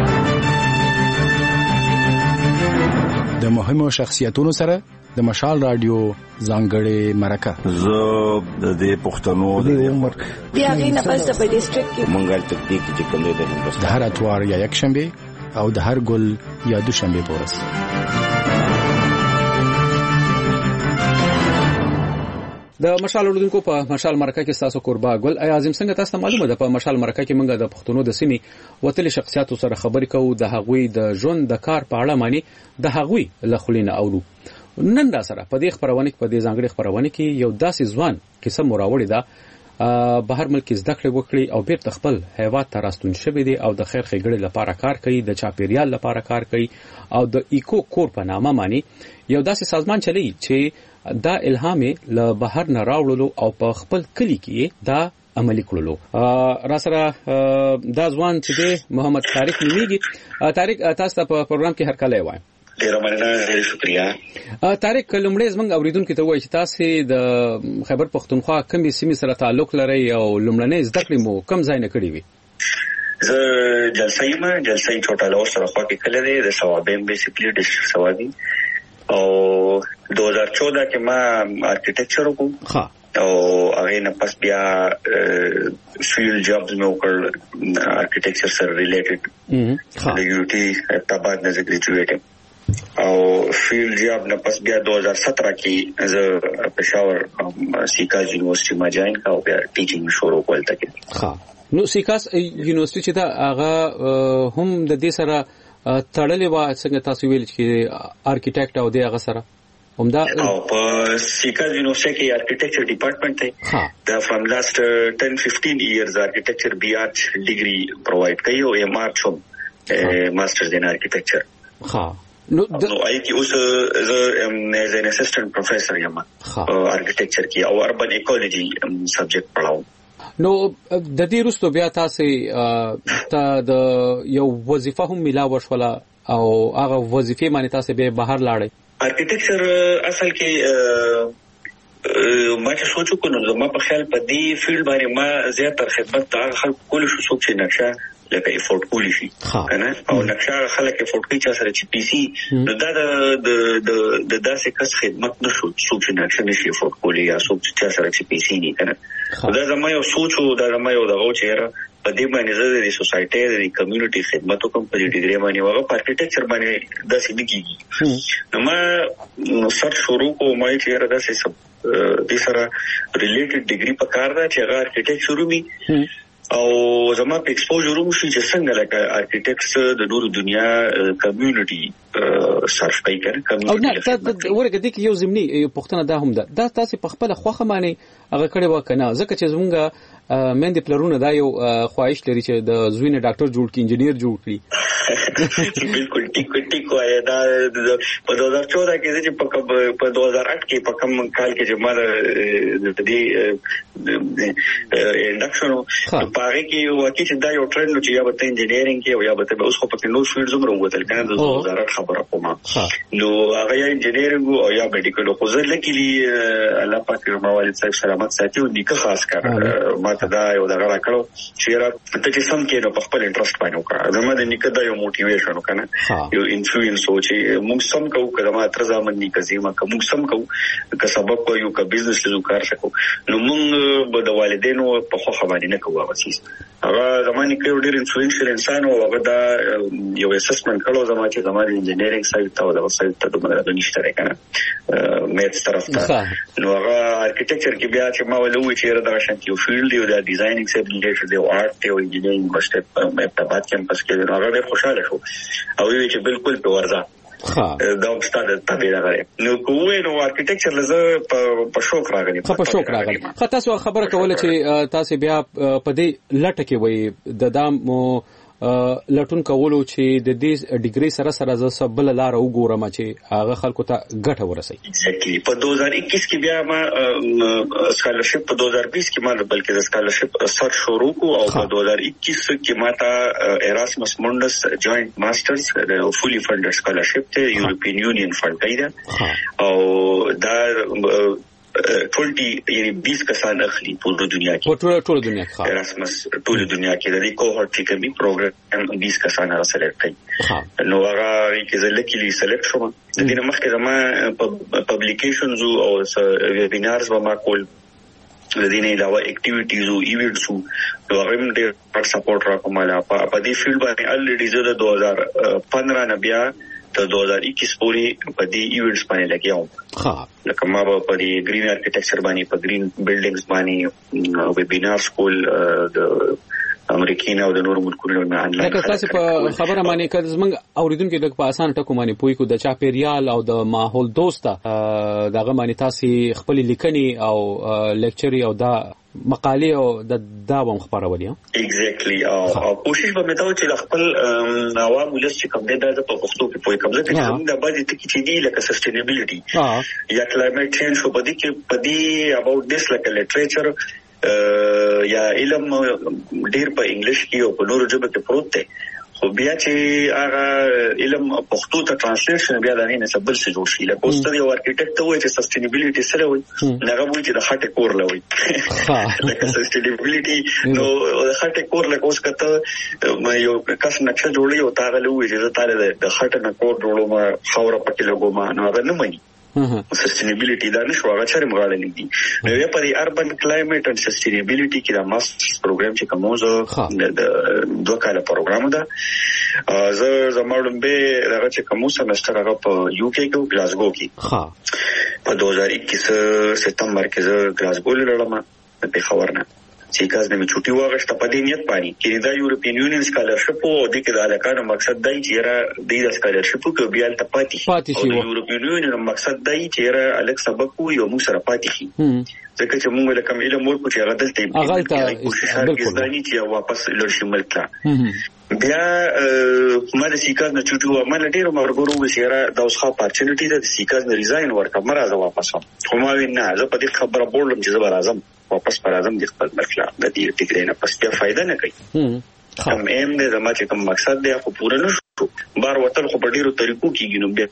I: د مهمو شخصیتونو سره د مشال رادیو ځانګړې مرکه.
J: زه د دې پښتنو د عمر
K: بیا غینه پس په ډیسټریکټ کې
J: منګل تکنیک چې کوم دی د هندوستان
I: د هر اتوار یا یک شنبه او د هر ګل یا دوشنبه پورس.
L: د مشال اردوونکو په مشال مرکه کې تاسو قربا ګل اعظم څنګه تاسو معلومه ده په مشال مرکه کې موږ د پښتنو د سیمې وتل شخصیتو سره خبرې کوو، د هغوی د ژوند د کار په اړه معنی د هغوی له خلینو اورو. نن دا سره په دې خبرونه کې په دې ځانګړي خبرونه کې یو داسې ځوان کیسه مراوړی ده بهر ملک زده کړې وکړي او بیرته خپل هیواد ته راستون شوی دی او د خیر ښېګړې لپاره کار کوي، د چاپیریال لپاره کار کوي او د ایکو کور په نامه معنی یو داسې سازمان چلی چې دا الهام له بهر نه راوړلو او په خپل کلی کې دا عملی کړلو. را سره دا ځوان چې دی محمد طارق نومیږي. طارق تاسو ته په پروګرام کې هرکلی وایم.
M: ډیره مننه، ډیره شکریا.
L: طارق لومړی زموږ اوریدونکو ته وایي چې تاسو د خیبر پختونخوا کومې سیمې سره تعلق لرئ او لومړنۍ زده کړې مو کوم ځای نه کړې وي؟
M: زه جلسه یم، جلسه چوټا لور سره خوا کې کله دی د ثوابین بیسیکلی ډیسټریکټ ثوابین او دو هزار چودہ کې ما آرکیټیکچر وکړ او هغه نه پس بیا فیلډ جابز مې وکړ آرکیټیکچر سره ریلیټډ د یو ټي تباد نه ګریجویټ او فیلډ جاب نه پس بیا دو هزار سترہ کې زه پېښور سیکاز یونیورسيټي ما جوائن کاو، بیا ټیچینګ شروع کول تکي.
L: ها نو سیکاز یونیورسيټي چې دا هغه هم د دې سره تړلې و څنګه تاسو ویل چې آرکیټیکټ او د هغه سره همدا
M: او په سیکاز یونیورسيټي کې آرکیټیکچر ډپارټمنټ دی. دا فرام لاست ټن ففټین ایئرز آرکیټیکچر بی آرچ ډیګري پرووایډ کوي او ایم آر چوم ماسترز ان آرکیټیکچر.
L: ها
M: نو نو آی کی اوس از ایز ان اسسټنټ پروفیسور یم آرکیټیکچر کې او اربن ایکولوژي سبجیکټ پڑھاوم.
L: نو د دې وروسته بیا تاسو ته د یو وظیفه هم ملاو شوله او هغه وظیفه باندې تاسو به بهر لاړئ.
M: آرکیټیکچر اصل کې ما چې سوچ وکړم زما په خیال په دې فیلډ باندې ما زیاتره خدمت ته خلک کول شو څوک چې نقشه لکه افورد کولی شي کنه او نقشه خلک افورد کوي چې سره چې پی سي نو دا د د د داسې کس خدمت نشو څوک چې نقشه نشي افورد کولی یا څوک چې سره چې پی سي نه کنه دا زما یو سوچ او دا زما یو دغه چیرې په دې باندې زه د سوسایټي د کمیونټي خدماتو کوم په دې ډیګري باندې وغه په ارکیټیکچر باندې داسې نه کیږي نو ما سر شروع کوم ما چې را داسې سب د سره ریلیټډ ډیګري په کار دا چې هغه ارکیټیکچر وي او زما په ایکسپوژر هم شي چې څنګه لکه ارکیټیکټس د نور دنیا کمیونټي سرف کوي کنه
L: او نه ورګه د یو زمینی پښتنه دا هم ده دا تاسو په خپل خوخه معنی هغه کړي وکنه ځکه چې زمونږه مېندې پلرونه دا یو خواهش لري چې د زوینه ډاکټر جوړ کړي انجنیر جوړ کړي
M: بالکل ټیک ټیک وای دا په دوه هزار چودہ کې چې په دوه هزار آٹھ کې په کوم کال کې چې ما د دې انډکشن په هغه کې واکې چې دا یو ټرند چې یا به انجنیرینګ کې او یا به اوس خو په نو فیلډ زموږ وروتل کنه د دوه هزار آٹھ خبره کوم نو هغه یا انجنیرینګ او یا میډیکل خو زه لکلی الله پاک موالد صاحب سلامت ساتي او نیکه خاص کړ ما ته دا یو دغه راکړو چې را ته چې سم کې نو په خپل انټرست باندې وکړه زما د نیکه دا یو موټیویشن وکنه یو انفلوئنس او چې موږ سم کوو کله ما تر ځامن نیکه زما کوم سم کوو که سبب کوو که بزنس له کار شکو نو موږ به د والدینو په خو خبرې نه کوو واسیس هغه زمانه کې ډېر انفلوئنشل انسان او هغه دا یو اسسمنت کړو زما چې زما د انجینرینګ سایت ته او د سایت ته د مدرسې نشته راکنه میتس طرف ته نو هغه ارکیټیکچر کې بیا چې ما ولوي چې دا شان یو فیلډ دی د ډیزاینینګ سره ریلیټډ دی او آرټ او انجینرینګ مشته په ابتدات کیمپس کې هغه ډېر خوشاله شو او وی چې بالکل په ورځ ها دا ستاره تابع راغلی نو کوی نو ارکیټیکچر لزه په شوق راغلی
L: په شوق راغلی خو تاسو خبره کوله چې تاسو بیا په دې لټه کې وای د دام لټون کولو چې د دې ډیګري سره سره ز بل لار وګورم چې هغه خلکو ته ګټه ورسي
M: ایگزیکټلی په دوه هزار اکیس کې بیا ما سکالرشپ په دوه هزار بیس کې ما بلکې د سکالرشپ سر شروع کو او په دوه هزار اکیس کې ما ته ایراسمس مونډس جوائنٹ ماسترز د فولي فندډ سکالرشپ ته یورپین یونین فند کړی او دا ټولټي یعنی بیس کسان اخلي ټول دنیا کې
L: ټول ټول دنیا کې
M: ایراسمس ټول دنیا کې د دې کوهورټ کې کومي پروګرام بیس کسان را سلیکټ کړي نو هغه کې زلکلی سلیکټ شوم د دې مخکې زما پبلیکیشنز او ویبینارز به ما کول د دې نه علاوه اکټیویټیز او ایونټس نو هغه هم ډېر سپورټ راکوماله په دې فیلډ باندې الریډي زه د دوه هزار پندرہ نه بیا د دوه هزار اکیس پورې په دې ایونټس باندې لګیاو ها لکه ما په دې گرین ارکیټیکچر باندې په گرین بلډینګز باندې ویبینار سکول د امریکین او د نور ملکونو نه انلاین
L: لکه تاسو په خبره باندې کله زمنګ اوریدونکو د په اسانه ټکو باندې پوي کو د چاپیریال او د ماحول دوسته دغه باندې تاسو خپل لیکني او لیکچري او دا مقاله او د داوم خبرولې
M: ایگزیکټلی او کوشش به متاو چې خپل عوام ولس چې کوم د په پښتو کې پوي کوم ځکه چې د باندې ټکی چې دی لکه سسټینبیلیټي یا کلایمټ چینج په دې کې په دې اباوت دیس لکه لټریچر یا علم ډیر په انګلیش کې او په نورو ژبو کې پروت دی خو بیا چې هغه علم پښتو ته ترانسلیشن بیا د نه سبل څه جوړ شي لکه اوس ته یو ارکیټیکټ ته وایي چې سسټینبیلیټي سره وایي هغه وایي چې د خټه کور لوي لکه سسټینبیلیټي نو د خټه کور لکه اوس کته یو کس نقشه جوړي او تا غلوي چې تعالی د خټه نه کور جوړو ما خوره پکې لګوم نو هغه نه مانی سسټینبیلیټي دا نشو هغه چرې مغاله دي نو یا په اربن کلایمټ او سسټینبیلیټي کې دا ماسترز پروګرام چې کومه د دوه کاله پروګرام ده زه زموږ به هغه چې کوم سمستر هغه په یو کې کې ګلاسګو کې ها په دوه هزار اکیس سپتمبر کې زه ګلاسګو لړم په خبرنه چې کاز نه چټي واغشت په دې نیت باندې کې دا یورپین یونین سکالرشپ او د کې د علاقانو مقصد دی چې را د سکالرشپ کې بیا ته پاتې شي او یورپین یونین مقصد دی چې را الک سبق یو مو سره پاتې شي ځکه چې موږ لکه علم ورکو چې هغه دلته کوشش کوي چې واپس لړشي ملک بیا ما د سیکاز نه چټو عمل ډیرو مرګورو وسیره د اوسخه اپورتونټی د سیکاز نه ریزاین ورکړم مرزه واپس خو ما وینا زه په دې خبره بولم چې زه راځم واپس پر اعظم د خپل ملک د دې ټیګرې نه پس بیا فائدہ نه کوي هم ایم دې زما چې کوم مقصد دی خو پوره نه شو بار وطن خو په ډیرو طریقو کېږي نو بیا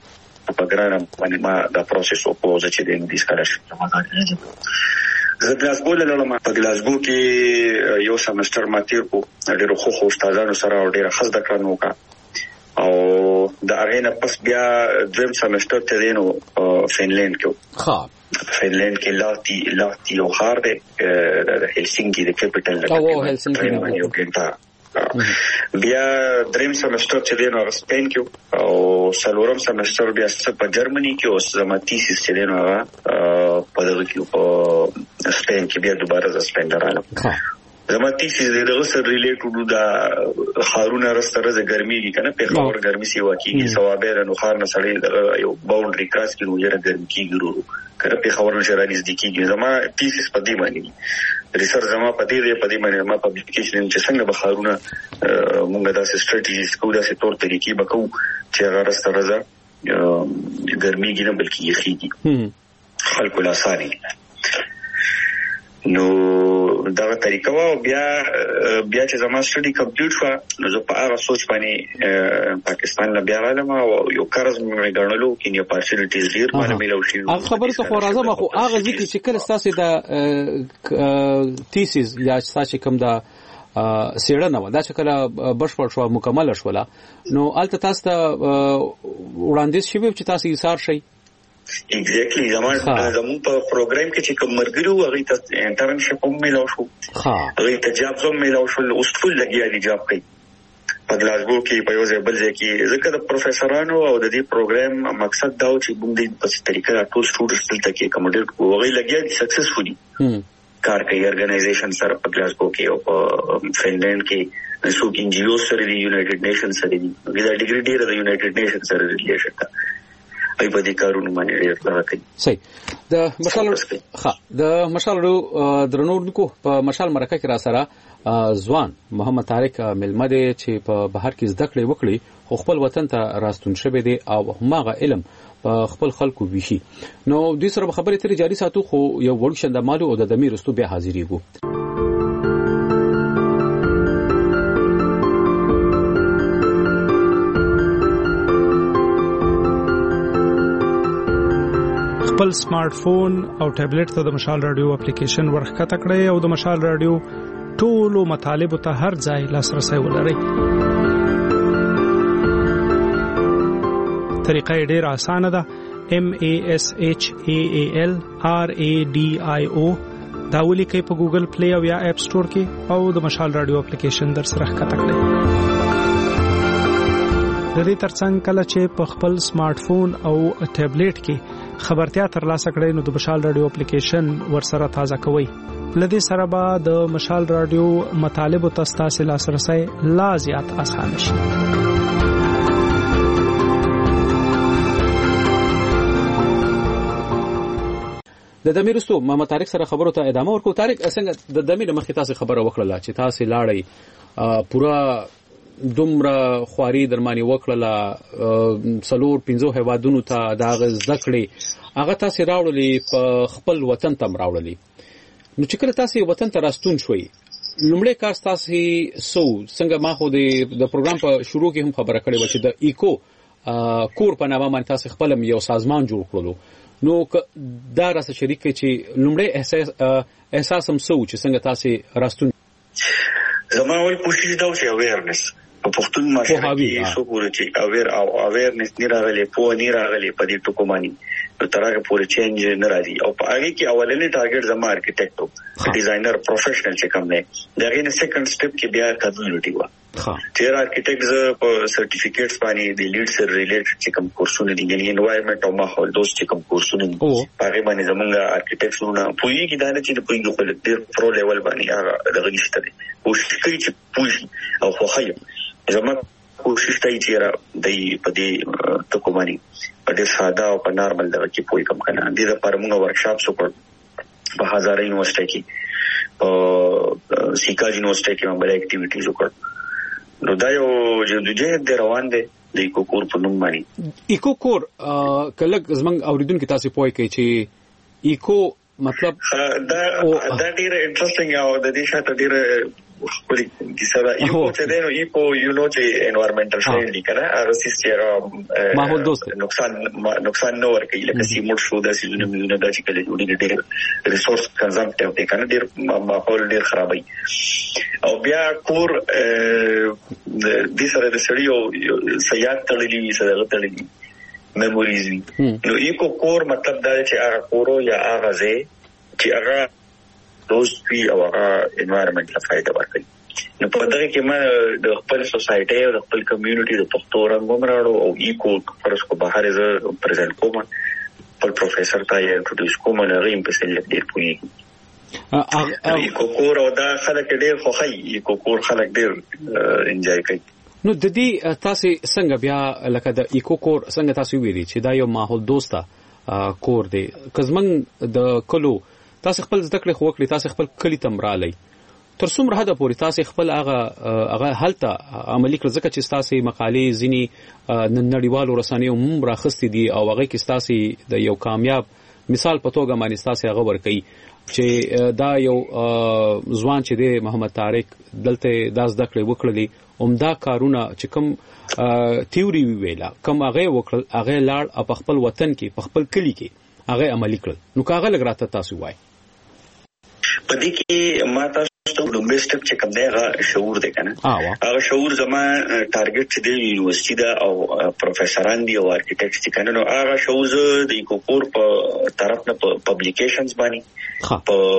M: په ګرانه باندې ما دا پروسس وکړو چې د انګلیس سکالرشپ جمع کړم. زه ګلاسګو لاړم. په ګلاسګو کې یو سمستر ما تیر کو ډېر خو خو استادانو سره او ډېر خاص د کړنو کا او د اغینه پس بیا دریم سمستر ته دینو فنلند کې.
L: ها
M: فنلند کې لاتی لاتی او خار د هلسینکی د کیپټل
L: او هلسینکی
M: یو ګنټه. بیا دریم سمستر چې دینو سپین کې او سلورم سمستر بیا په جرمني کې او سماتیسیس چې دینو په دغه کې په سپین کې بیا دوباره ز سپین درالم. زماتیسیس دغه سره ریلیټډ دا خارونه رستره د ګرمي کې کنه په خبر ګرمي سی واکیږي ثوابه نو خار نه سړی یو باونډري کراس کې نو یره ګرمي کېږي کنه په خبر نشه راځي د کېږي زما تیسیس په دې باندې ریسرچ زما په دې په دې باندې ما پبلیکیشن چې څنګه به خارونه مونږ داسې ستراتیژیز کوو داسې تور طریقې به کوو چې هغه رستره ګرمي کې نه بلکې یخیږي خلکو لا ساري نو دا طریقه وا بیا بیا چې زما سټډي کمپلیټ شو نو زه په هغه سوچ باندې پاکستان لا بیا راځم او یو کارز مې غنلو کې نه اپورچونټیز ډیر باندې ملو شي.
L: هغه خبره څه خو راځم خو هغه ځکه چې کله تاسو دا تیسیس یا تاسو کوم دا سیړنه و دا چې کله بشپړ شو مکمل شوله نو الته تاسو ته وړاندیز شوی چې تاسو یې سار شي.
M: ایگزیکټلی زمون زمون په پروګرام کې چې کوم مرګرو هغه ته انټرنشپ هم ملو شو هغه ته جاب هم ملو شو اوس ټول لګیا دي جاب کوي په ګلاسګو کې په یو ځای بل ځای کې ځکه د پروفیسورانو او د دې پروګرام مقصد دا و چې موږ د په طریقه ټول سټوډنټس دلته کې کومډیټ کوو هغه لګیا دي سکسسفولي کار کوي ارګنایزیشن سره په ګلاسګو کې او په فنلند کې څو ان جی او سره دی یونایټډ نیشن سره دی دا ډیګری ډیر د یونایټډ نیشن سره ریلیشن ده ای په دې کارونه باندې ډیر راکړي.
L: صحیح. د مشال ها د مشال درنوونکو په مشال مرکه کې را سره ځوان محمد طارق ملمده چې په بهر کې زده کړې وکړي خو خپل وطن ته راستون شوی دی او هماغه علم په خپل خلکو ویشي. نو دوی سره خبرې ترې جاري ساتو خو یو وړ شنده مالو او د دمیر رستو بیا حاضرېږو.
H: خپل سمارټ فون او ټابلیټ ته د مشال رادیو اپلیکیشن ورخکته کړئ او د مشال رادیو ټولو مطالبه ته هر ځای لاسرسي ولرئ. طریقه ډېره اسانه ده. M A S H A A L R A D I O دا ولیکئ په ګوګل پلی او یا اپ سٹور کې او د مشال رادیو اپلیکیشن در سره ښکته کړئ. د دې ترڅنګ کله چې په خپل سمارټ فون او ټابلیټ کې خبرتیا ترلاسه کړئ نو د مشال رادیو اپلیکیشن ورسره تازه کوئ. لدې سره به د مشال رادیو مطالب او تاسو لاسرسي لا زیات آسان شي.
L: د دمیرستو محمد طارق سره خبرو ته ادامه ورکو. طارق څنګه د دمیر مخې تاسو خبره وکړه چې تاسو لاړی پورا دومره خواري درمانی وکړه سلور پنځو هوادونو ته دا غزدکړي هغه تاسو راوړلې په خپل وطن ته راوړلې نو چې کله تاسو وطن ته راستون شوي لومړی کار تاسو سو څنګه ما خو د پروګرام په شروع کې هم خبره کړې و چې د ایکو کور په نامه باندې تاسو خپل یو سازمان جوړ کړلو نو دا راس شریک چې لومړی احساس احساس هم سو چې څنګه تاسو راستون
M: زما ول کوشش دا و چې اویرنس په پښتون ماشره کې څو پورې چې اویر او اویرنس نه راغلي په نه راغلي په دې ټکو باندې نو ترغه پورې چینج نه راځي او په هغه کې اولنی ټارګټ زما ارکیټیکټ او ډیزاینر پروفیشنل چې کوم نه دغه نه سیکنډ سټپ کې بیا کمیونټي و ها چې ارکیټیکټ په سرټیفیکټس باندې د لیډ سره ریلیټډ چې کوم کورسونه دي یعنی انوایرنمنت او ماحول دوس چې کوم کورسونه دي هغه باندې زمونږ ارکیټیکټونه پوي کې دا نه چې په یو خپل ډیر پرو لیول باندې هغه دغه نشته دي کوشش کوي چې پوي او خو خیم زما کوشش کوي چې را د په دې ټکو باندې په دې ساده او په نارمل دغه کې پوي کم کنه دې لپاره موږ ورکشاپس وکړ په هزاره یونیورسيټي کې په سیکا یونیورسيټي کې موږ اکټیویټیز وکړ نو دا یو جدوجہد روان دي د ایکو کور په نوم باندې
L: ایکو کور کله زمنګ اوریدونکو تاسو پوي کوي چې ایکو مطلب
M: دا دا ډیره انټرېسټینګ او د دې شاته ډیره خپل کیسه دا یو چې دینو ایکو یو نو چې انوایرنمنټل فرندلی کنه هغه سیستم
L: ماحول دوست
M: نقصان نقصان نه ورکوي لکه سیموټ شو د سيزونه مزونه د چې کله جوړي ډېر ریسورس کنزمپټیو دی کنه ډېر ماحول ډېر خرابوي او بیا کور د سره د سړیو سیاحت تړلې وي سره تړلې میموریز وي نو ایکو کور مطلب دا چې هغه کورو یا هغه ځای چې هغه دوست وي او هغه انوایرنمنت ته فائدہ ورکوي نو په دغه کې ما د خپل سوسایټي او د خپل کمیونټي د پښتو رنګوم راړو او ایکو فرض کو بهر ز پریزنټ کوم په پروفیسور ته یې انټروډیوس کوم نه غیم په سل ډیر پوي ایکو کور او دا خلک ډیر خوخي ایکو کور خلک ډیر انجوای کوي
L: نو د دې تاسو څنګه بیا لکه د ایکو کور څنګه تاسو ویلي چې دا یو ماحول دوسته کور دی کزمن د کلو تاسو خپل ذکر خو وکړي تاسو خپل کلی تمرالي تر څومره حد پورې تاسو خپل هغه هغه حالت عملی کړ ځکه چې تاسو مقالې ځینی نړیوالو رسنیو هم راخستې دي او هغه کې تاسو د یو کامیاب مثال په توګه باندې تاسو هغه ورکړي چې دا یو ځوان چې دی محمد طارق دلته داس دکړې وکړلې عمده کارونه چې کوم تیوري ویلا کوم هغه وکړل هغه لاړ په خپل وطن کې په خپل کلی کې هغه عملی کړل نو کاغه لګراته تاسو وای
M: په دې کې ما تاسو ته لومبه سټپ چې کوم دی هغه شعور دی کنه هغه شعور زما ټارګټ چې دی یونیورسيټي دا او پروفیسوران دی او ارکیټیکټس دي کنه نو هغه شعور د ایکوکور په طرف نه پبلیکیشنز باندې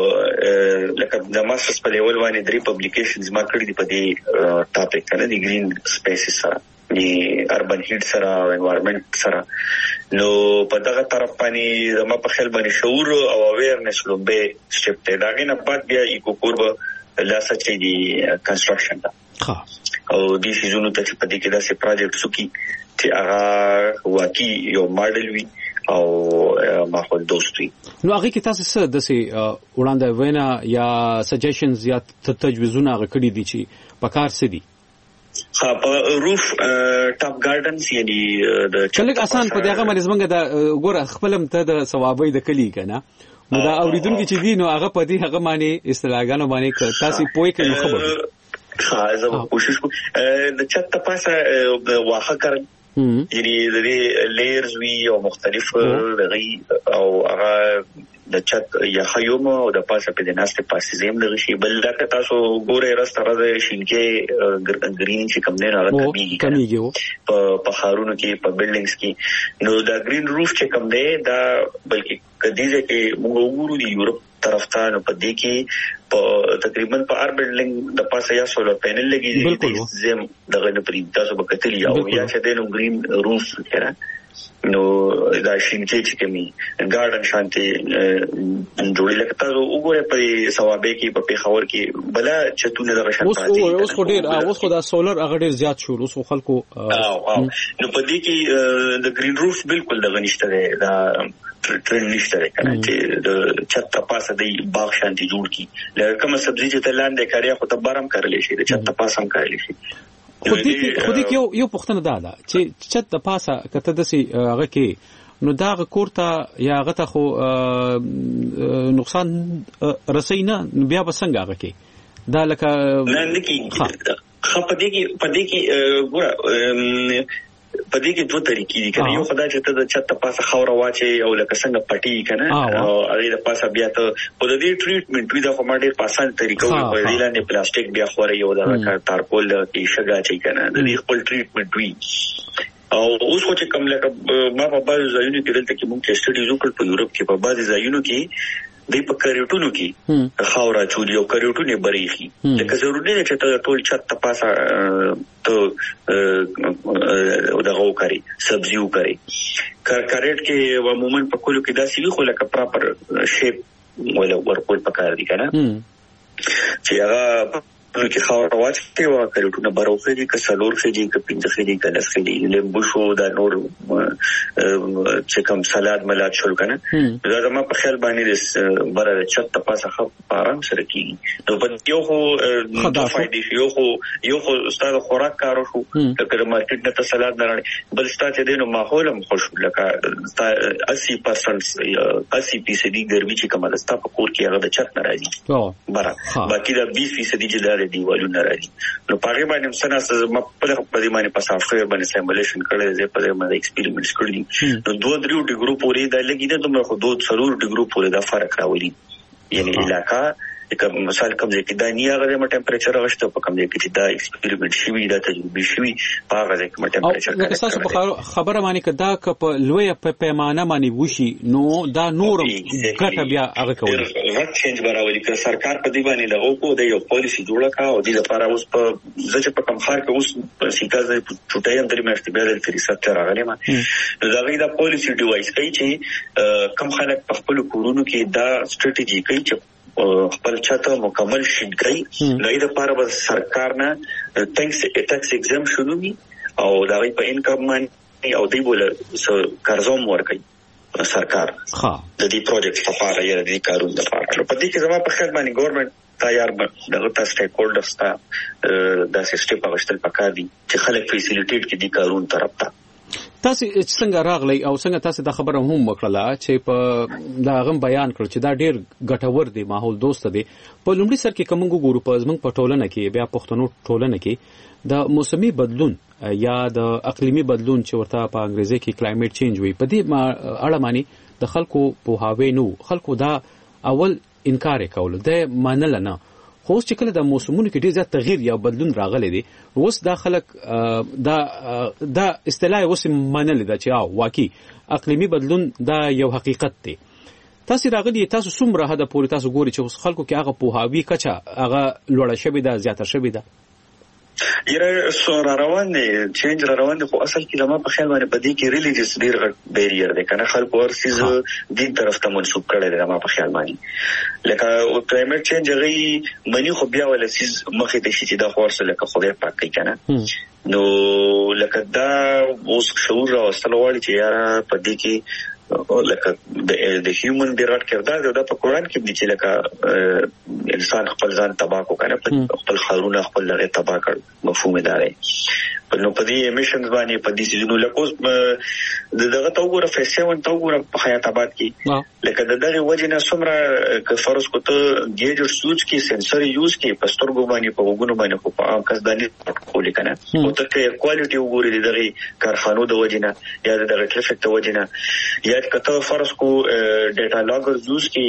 M: په لکه د ماسترز په لیول باندې درې پبلیکیشنز ما کړې دي په دې ټاپک کنه دی گرین سپیسز سره دی اربن هیټ سره او انوایرنمنت سره نو په دغه طرف باندې زما په خیال باندې شعور او اویرنس لومبه سټپ ته داګه نه پات بیا ایکوکور به لاسه چې دی کنستراکشن دا
L: ها
M: او د سيزونو ته په دې کې داسې پروجیکټ سکی چې هغه واقعي یو ماډل وي او ماحول دوست وي
L: نو هغه کې تاسو څه د سي وړاندې وینا یا سجیشنز یا تجویزونه هغه کړی دي چې په کار څه دي
M: ها په روف ټاپ ګارډنز یعنی د
L: چلګ آسان په دغه باندې زمونږ د ګور خپلم ته د ثوابي د کلی کنه نو دا اوریدونکو چې دي نو هغه په دې هغه باندې اصطلاحګانو باندې تاسو پوي کوي خبر
M: ها زه کوشش کوم د چت پاسه واخه کړم یعنی د لیرز وی او مختلف دغه او هغه د چت یا خیوم او د پاسه په دناسته پاسه زم دغه شی بل دا که تاسو ګوره راست راځي شینکه ګرین چې کوم نه راځي
L: کمیږي
M: په په خارونو کې په بلډینګز کې نو دا ګرین روف چې کوم دی دا بلکې کدیزه کې موږ وګورو دی یورپ طرف ته نو په دې کې په تقریبا په هر بلډینګ د پاسه یا سولر پینل لګي دي زم دغه نه پرې تاسو به کتلی او یا چې د نو ګرین روف کړه نو دا شینچې چې کمی ګارډن شانتي جوړې لکه تاسو وګورئ په ثوابه کې په پیښور کې بلا چتونه د رشن
L: پاتې اوس خو ډیر اوس خو دا سولر هغه ډیر زیات شو اوس خلکو
M: نو په دې کې د ګرین روف بالکل د غنښت دی دا ټرند نشته کنه چې د چت پاسه دی باغ شانتي جوړ کی لکه کوم سبزی چې تلان د کاریا خو ته بارم کړلې شي د چت پاسه هم کړلې شي
L: خو دې خو دې یو یو پښتنه دا ده چې چت د پاسه کته د سي هغه کې نو دا کوړه یا هغه ته خو نقصان رسینا بیا بسنګ هغه کې دا لکه
M: نه نکی خپ دې کې پدې کې ګور پدې کې دوه طریقې دي کنه یو خدای چې ته د چت پاسه خاور واچي او لکه څنګه پټي کنه او هغه د پاسه بیا ته په دې ټریټمنټ وی دا کومه ډېر پاسان طریقو په دې لاندې پلاستیک بیا خوري یو دا تارکول کې شګه چي کنه د دې خپل ټریټمنټ وی او اوس خو چې کوم لکه ما په بعض ځایونو کې دلته کې مونږ ټیسټ وکړ په یورپ کې په بعض ځایونو کې د په کریټونو کې خاور چولي او کریټونه بریخي لکه ضروري نه چې ته ټول چت پاسه ته دغه وکړي سبزي وکړي کار کریټ کې عموما په کولو کې داسې وي خو لکه پراپر شیپ ولا ورکول پکار دي کنه چې هغه نو کې خاور واچي او کریټونه بروخه دي که سلور خېږي که پنځه خېږي که لس خېږي لیمبو شو دا نور چې کوم سلاد ملاد شول کنه دا زما په خیال باندې بره چت په پاسه خپ آرام سره کیږي نو په یو خو د فائدې یو خو یو خو ستاسو خوراک کارو شو لکه مارکیټ نه ته سلاد نه راړي بل ستاسو دینو ماحول هم خوش لکه اسی پرسنټ اسی فیصد ګرمي چې کومه ده ستاسو په کور کې هغه د چت نه راځي بره باقي دا بیس فیصد چې ولې دیوالونه راځي. نو پاره باندې سنا ما په دې باندې په سافټویر باندې سیمولیشن کړل زه په دې باندې ایکسپریمنټس کړل. نو دوه درو ډیګرو پورې دا لګیدل نو خو دوه څلور ډیګرو پورې دا فرق راولي. یعنی علاقه کوم مثال کوم ځای کې دا نیغه غره ټمپریچر راوښته په کوم ځای کې دا ایکسپریمنټ شوی دا تجربه شوی په هغه ځای کې ټمپریچر
L: کړي. تاسو په خبره باندې کدا ک په لوی په پیمانه باندې وشي نو دا نورم ګټه بیا هغه کوي
M: غټ چینج براولي که سرکار په دې باندې دغه کو د یو پالیسی جوړه کا او د لپاره اوس په ځکه په کم خار کې اوس په سیکا ځای چټای اندر مېشت بیا د ریسرچ راغلی ما نو دا غي دا پالیسی ډیوایس کوي چې کم خلک په خپل کورونو کې دا ستراتیژي کوي چې خپل چاته مکمل شید کوي. نو دا لپاره به سرکار نه ټیکس ټیکس ایگزمپشن وي او دا غي په انکم باندې او دی بوله قرضوم ورکړي سرکار ها د دې پروجیکټ لپاره یا د دې کارونو لپاره. نو په دې کې زموږ په خدمت باندې ګورنمنت تیار دغه تاسو سټیک هولډرز ته د سیستم په غشتل پکار دي چې خلک فیسیلیټیټ کړي د کارونو طرف ته.
L: تاسو څنګه راغلی او څنګه تاسو د خبره هم وکړه چې په دا غم بیان کړ چې دا ډیر ګټور دی ماحول دوست دی. په لومړي سر کې کومو ګورو په زمنګ په ټولنه کې بیا پښتنو ټولنه کې د موسمي بدلون یا د اقلیمي بدلون چې ورته په انګریزي کې کلایمټ چینج وي په دې اړه معنی د خلکو په هاوی نو خلکو دا اول انکار کول د منل نه خو چې کله د موسمونو کې ډیر زیات تغییر یا بدلون راغلی دی اوس دا خلک دا دا اصطلاح اوس منل دا چې او واقعي اقلیمي بدلون دا یو حقیقت دی. تاسو راغلی تاسو څومره هدا پورې تاسو ګوري چې اوس خلکو کې هغه په هاوی کچا هغه لوړه شوی دا زیاته شوی دا
M: یره سور روان دي چینج روان دي خو اصل کې لمه په خیال باندې بدی کې ریلیجیس ډیر غټ بیریر دی کنه خلک ورسیز دین طرف ته منسوب کړي دي لمه په خیال باندې لکه او کلایمټ چینج غي منی خو بیا ول سیز مخې ته شي چې دا خورسه لکه خو دې پاک کنه نو لکه دا اوس شعور راوستل وړي چې یاره په دې کې لکه د هیومن ډیرټ کردار دا په قران کې دي چې لکه انسان خپل ځان تباہ کو کنه خپل خارونه خپل لغه تباہ کړ مفهوم داري نو په دې امیشنز باندې په دې سيزونو لکه دغه توګه فیسون توګه په حیات آباد کې لکه دغه وجنه سمره ک فرض کوته ګیجر سوچ کې سنسوري یوز کې پسترګو باندې په وګونو باندې خو په عام کس باندې کولې کنه او ته کوالټي وګوري دغه کارخانو د وجنه یا دغه ټریفیک د وجنه یا کته فرض کو ډیټا لاګر یوز کې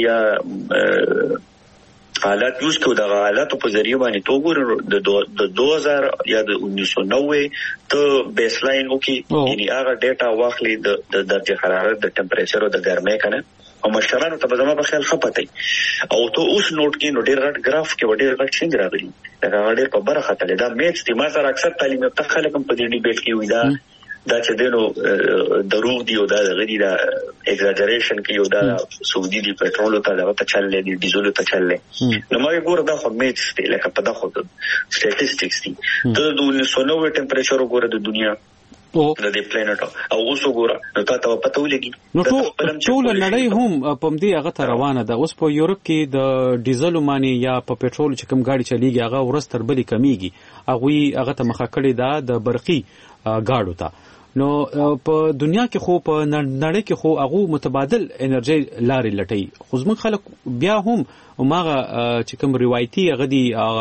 M: یا حالات یوز کو د حالاتو په ذریعہ باندې تو ګور د دو هزار یا د انیس سو نوے ته بیس لاین وکي یعنی هغه ډیټا واخلي د درجه حرارت د ټمپریچر او د ګرمۍ کنه او مشرانو ته زما په خیال خپتای او ته اوس نوٹ کې نو ډیر غټ گراف کې ډیر غټ څنګه راغلی دا ډیر په برخه تل دا میچ دی ما سره اکثر تعلیم یافته خلک هم په دې ډیبیټ کې وي دا دا چې دینو دروغ دی او دا غړي دا ایگزاجریشن کې یو دا سعودي دی پټرول ته دا ته چللې دي ډیزل ته چللې نو ما ګور دا خو میچ دی لکه په دا خو سټاتستیکس دي ته د انیس سو نوے ټمپریچر وګوره د دنیا او د دې پلانټ او اوس وګوره نو تاسو پته ولګي
L: نو ټول نړۍ هم په دې هغه ته روانه ده اوس په یورپ کې د ډیزل مانی یا په پټرول چې کوم گاډي چلیږي هغه ورستر بلی کمیږي هغه هغه ته مخه کړی دا د برقي گاډو ته نو په دنیا کې خو په نړۍ کې خو هغه متبادل انرژي لاري لټي خو زموږ خلک بیا هم ماغه چې کوم روایتي غدي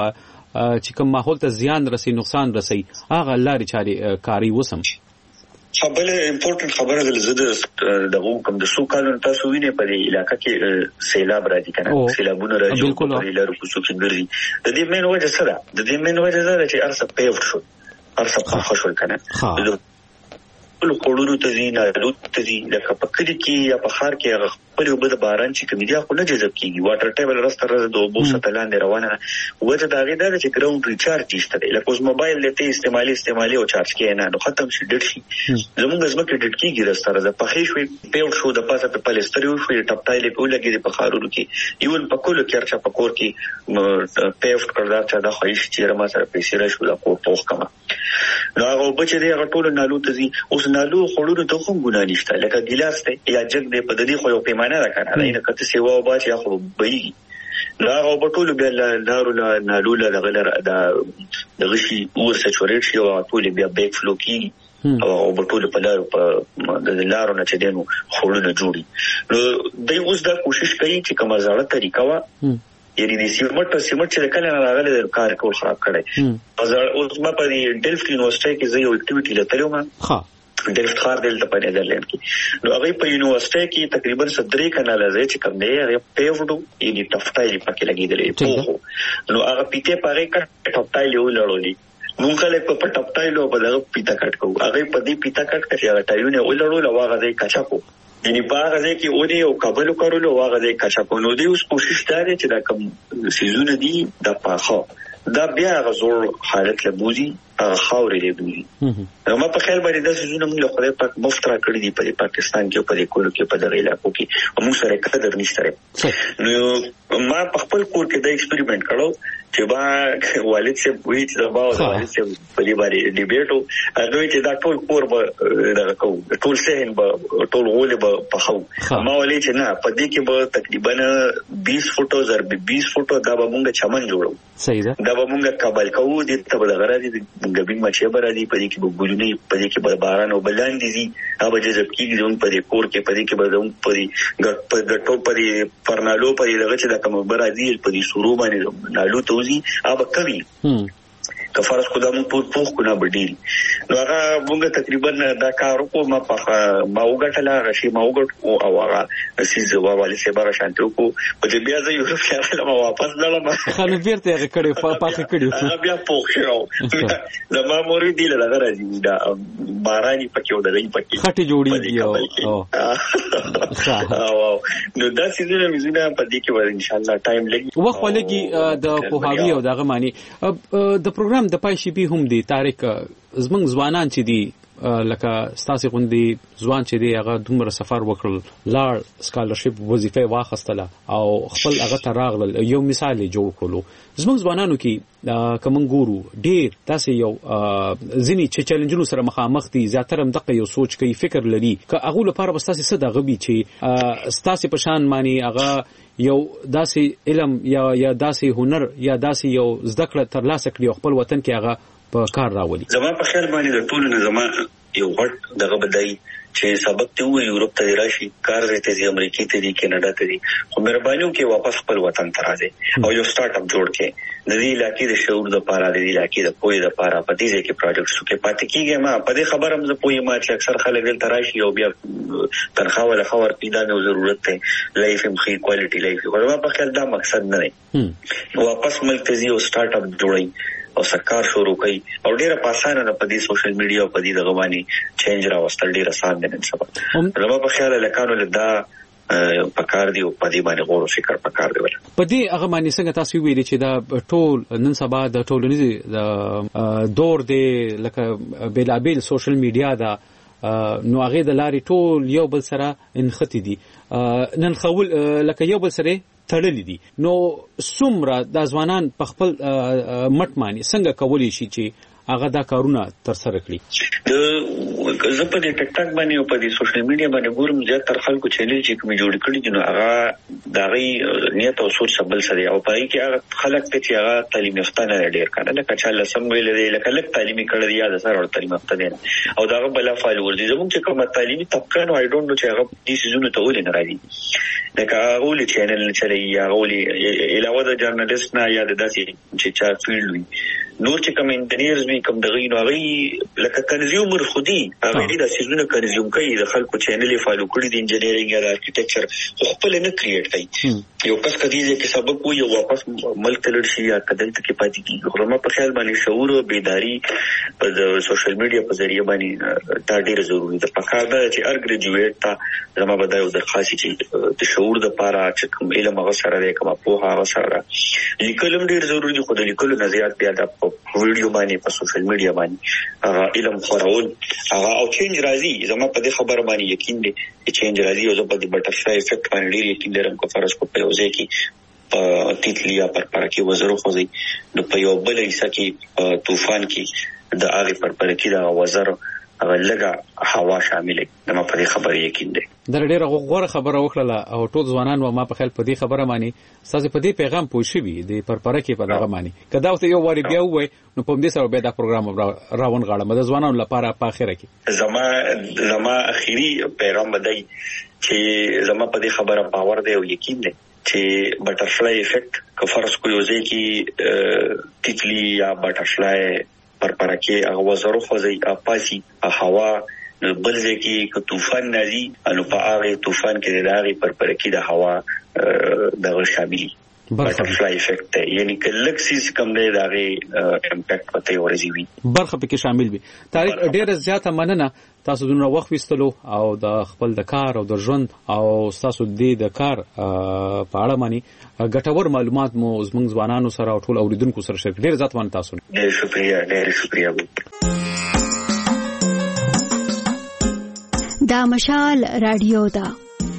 L: چې کوم ماحول ته زیان رسي نقصان رسي هغه لاري چاري کاری وسم
M: خبره امپورټنت خبره د زده دغه کوم د سو کالو تاسو وینئ په دې علاقې کې سیلاب راځي کنه سیلابونه راځي په لارو کوڅو کې ګرځي د دې مین وجه څه ده د دې مین وجه دا چې ارسه پیوټ شو ارسه خښول کنه ټول کورونو ته زینا لوت ته زی لکه په کلی کې یا په خار کې هغه خپل وبد باران چې کوم دی خو نه جذب کیږي واټر ټیبل راستره د اوبو ستلان روانه وته دا غي دا چې ګراوند ریچارج شته لکه اوس موبایل لته استعمالي استعمالي او چارج کې نه نو ختم شي ډټ شي زموږ زمکه ډټ کیږي راستره د پخې شوی پیوټ شو د پاسه په پلستر یو شوی ټپټایل په لګي په خارونو کې ایون په کولو کې ارچا په کور کې پیوټ کړل چې دا خوښ چې رما سره پیسې راشو دا کو توخ کما نو هغه بچی دی هغه ټول نالو ته زی اوس نالو خړونو ته کوم ګناه نشته لکه ګلاس ته یا جګ دی په دې خو یو پیمانه راکنه نه کته سیوا او باچ یا خو بېږي نو هغه په ټول بیا نارو نالو له غلر دا د غشي اور سچوریټ شي او ټول بیا بیک فلو کی او په ټول په لارو په د لارو نه چې دینو خړونه جوړي نو دوی اوس دا کوشش کوي چې کومه ځاړه طریقه وا یعنی د سیمټ سیمټ چې کله نه راغلی د کار کول خراب کړي. اوس ما په ډیلفټ یونیورسيټي کې زه یو اکټیویټي لته ما ها ډیلفټ خار دلته په نیدرلند کې نو هغه په یونیورسيټي کې تقریبا صدري کانال زه چې کوم دی هغه پیوډو یعنی ټفټایل پکې لګیدلې نو هغه پیته پاره کټ ټفټایل یو لړولې مونږ خلک په ټفټایل په دغه پیته کټ کوو هغه په دې پیته کټ کړي هغه ټایونه ولړول او هغه دې کچا کو یعنی باغ دې کې اوري او قبول کولو هغه دې کچا کو نو دې اوس کوشش کوي چې دا کوم سيزونه دي د پاخه دا بیا غزور حالت لبوزي خاورې لبوزي نو ما په خیال باندې دا سيزونه موږ له خدای پاک مفت را کړی دي په پاکستان کې په دې کولو کې په دغه علاقو کې موږ سره قدر نشته نو ما په خپل کور کې دا ایکسپریمنت کړو چې با والد سے وی چې دا با والد سے په دې باندې ډیبیټو هغه چې دا ټول کور به دغه کو ټول سهن به ټول غول به په خو ما ولې چې نه په دې کې به تقریبا بیس فوټو ضرب بیس فوټو دا به موږ چمن جوړو
L: صحیح ده
M: دا به موږ قبل کوو دې ته به غره دي ګبین مچې بر دي په دې کې به ګولنی په دې کې به باران او بلان دي هغه جذب کیږي زموږ په دې کور کې په دې کې به زموږ په دې ګټو په دې پرنالو په دې دغه چې دا کوم بر دي په دې شروع باندې نالو توزي هغه کوي که فرض کو دا مون په پوښ کو نه بدیل نو هغه موږ تقریبا دا کار وکړو ما په ما وګټله غشي ما وګټ او هغه سیز وواله سه بار شانتو کو په دې بیا زه یو څه ما واپس لاله
L: خانو بیرته هغه کړي پاخه کړي
M: بیا پوښ شو زما موري دی له راځي دا باراني پکې ودرې پکې
L: خټي جوړي او
M: او نو دا سیزونه مزونه په دې کې ور ان شاء الله ټایم لګي
L: وخت ولګي د پوهاوی او دغه معنی د پروګرام د پای شي به هم دي تاریخ زمنګ ځوانان چې دي لکه ستاسو غوندي ځوان چې دی هغه دومره سفر وکړل لار سکالرشپ وظیفه واخستله او خپل هغه ته راغلل یو مثال جوړ کړلو زموږ ځوانانو کې کوم ګورو ډیر تاسو یو ځینی چې چیلنجونو سره مخامخ دي زیاتره هم دغه یو سوچ کوي فکر لري که هغه لپاره بس تاسو څه دغه بي چې تاسو په شان معنی هغه یو داسې علم یا یا داسې هنر یا داسې یو زده کړه ترلاسه کړي خپل وطن کې هغه په کار راولي
M: زما په خیال باندې د ټول نه زما یو غټ دغه بدای چې سبق ته وي یورپ ته راشي کار ته دي امریکا ته دي کینیډا ته دي خو مهربانيو کې واپس خپل وطن ته راځي او یو سٹارټ اپ جوړ کې د دې علاقې د شعور د پاره د دې علاقې د پوهې د پاره په دې کې پروجیکټس کې پاتې کیږي ما په دې خبره هم زه پوهې ما چې اکثر خلک دلته راشي او بیا تنخواه ولا خبر پیدا نه ضرورت ته لایف هم خي کوالټي لایف ورما په خیال دا مقصد نه دی واپس ملک ته یو سٹارټ اپ جوړي او سرکار شروع کوي او ډیره پاسانه نه په دې سوشل میډیا او په دې دغه باندې چینج راوستل ډیره آسان دي نن سبا زما په خیال لکانو لدا پکار دی او په دې باندې غور او فکر پکار دی ول
L: په دې هغه باندې څنګه تاسو ویلي چې دا ټول نن سبا د ټولنیز دور دی لکه بیلابیل سوشل میډیا دا نو هغه د لارې ټول یو بل سره انختی دي نن خول لکه یو بل سره تړلې دي نو څومره د ځوانان په خپل مټ معنی څنګه کولی شي چې هغه دا کارونه تر سره کړي
M: د زه په ټیک ټاک باندې او په دې سوشل میډیا باندې ګورم چې تر خلکو چیلنج چې کوم جوړ کړي دي نو هغه د غي نیت او سوچ سبل سره او پای کې هغه خلک ته چې هغه تعلیم یافتانه ډیر کړه لکه چې لسم ویل دي لکه لک تعلیمي کړه دی یا د سره تعلیم یافته دي او دا بل فایل ورځي زموږ چې کوم تعلیمي طبقه نو آی ډونټ نو چې هغه دې سيزونه ته ولې نه راځي لکه هغه ولې چینل چلي یا ولې علاوه د جرنالست نه یا د داسې چې چا فیلډ وي نور چې کوم انجینیرز وي کوم دغه نو هغه لکه کنزیومر خودي هغه دې د سيزونه کنزیوم کوي د خلکو چینل فالو کړی د انجینیرینګ یا د ارکیټیکچر خپل نه کریټ کوي یو کس کدي چې سبق وي او واپس ملک ته لړ شي یا کدل ته کې پاتې کیږي خو ما په خیال باندې شعور او بیداری په سوشل میډیا په ذریعہ باندې دا ډیره ضروری ده په کار ده چې ار ګریجویټ ته زما بدایو درخواست چې د شعور د پاره چې کوم علم هغه سره دی کوم په هغه سره لیکلم ډیر ضروری دي خو د لیکلو نه زیات بیا د ویډیو باندې په سوشل میډیا باندې هغه علم خورول هغه او چینج راځي زما په دې خبره باندې یقین دي چې چینج راځي او په دې بټرفلای افیکټ باندې ډیر یقین لرم کو فرض کو په یوځای کې په تیتلیا پر پر کې وزرو خوځي نو په یو بل حصہ کې طوفان کې د هغه پر پر کې دا وزر هغه لګه هوا شامل ده نو په دې خبره یقین دي
L: در ډیره غوړه خبره وکړه او ټول ځوانان و ما په خیال په دې خبره باندې تاسو په دې پیغام پوه شئ د پرپره کې په دغه معنی کدا اوس یو واری بیا وای نو په دې سره به دا پروګرام راون غاړه د ځوانانو لپاره په اخره کې
M: زما زما اخیری پیغام بدای چې زما په دې خبره باور دی او یقین دی چې بټرفلای افیکټ که فرض کو یو ځای کې تیتلی یا بټرفلای پر پرکه هغه وزرو خوځي اپاسي هوا بل ځای کې که طوفان نازي نو په هغه طوفان کې د هغه پر پرکه د هوا دغه شاملي بټرفلای افیکټ یعنی کله چې کوم دی دغه امپیکټ پته ورزي وي
L: برخه پکې شامل وي. تاریخ ډیره زیاته مننه تاسو دونه وخت وستلو او د خپل د کار او د ژوند او تاسو د کار په اړه مانی ګټور معلومات مو زموږ ځوانانو سره او ټول اوریدونکو سره شریک. ډیر زیات من تاسو
M: ډیر شکریا ډیر شکریا.
N: دا مشال رادیو دا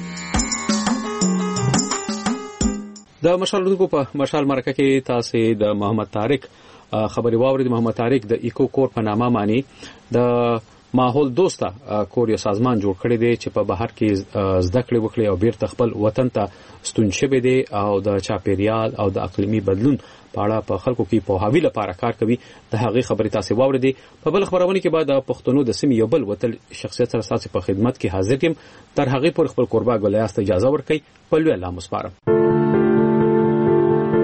L: د مشال رادیو په مشال مرکه کې تاسو د محمد طارق خبري واورید. محمد طارق د ایکو کور په نامه معنی د ماحول دوسته کور یو سازمان جوړ کړی دی چې په بهر کې زده کړې وکړي او بیرته خپل وطن ته ستون شوی دی او د چاپیریال او د اقلیمي بدلون په اړه په خلکو کې په هاوی لپاره کار کوي. د هغې خبرې تاسو واوریدي. په بل خبرونه کې بعد د پښتنو د سیمې یو بل وتل شخصیت سره تاسو په خدمت کې حاضر یم. تر هغې پورې خپل قربا ګلیاست اجازه ورکړئ. په لوی الله مسپارم.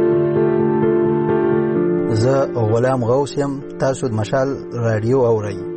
O: زه غلام غوث یم. تاسو د مشال رادیو اورئ.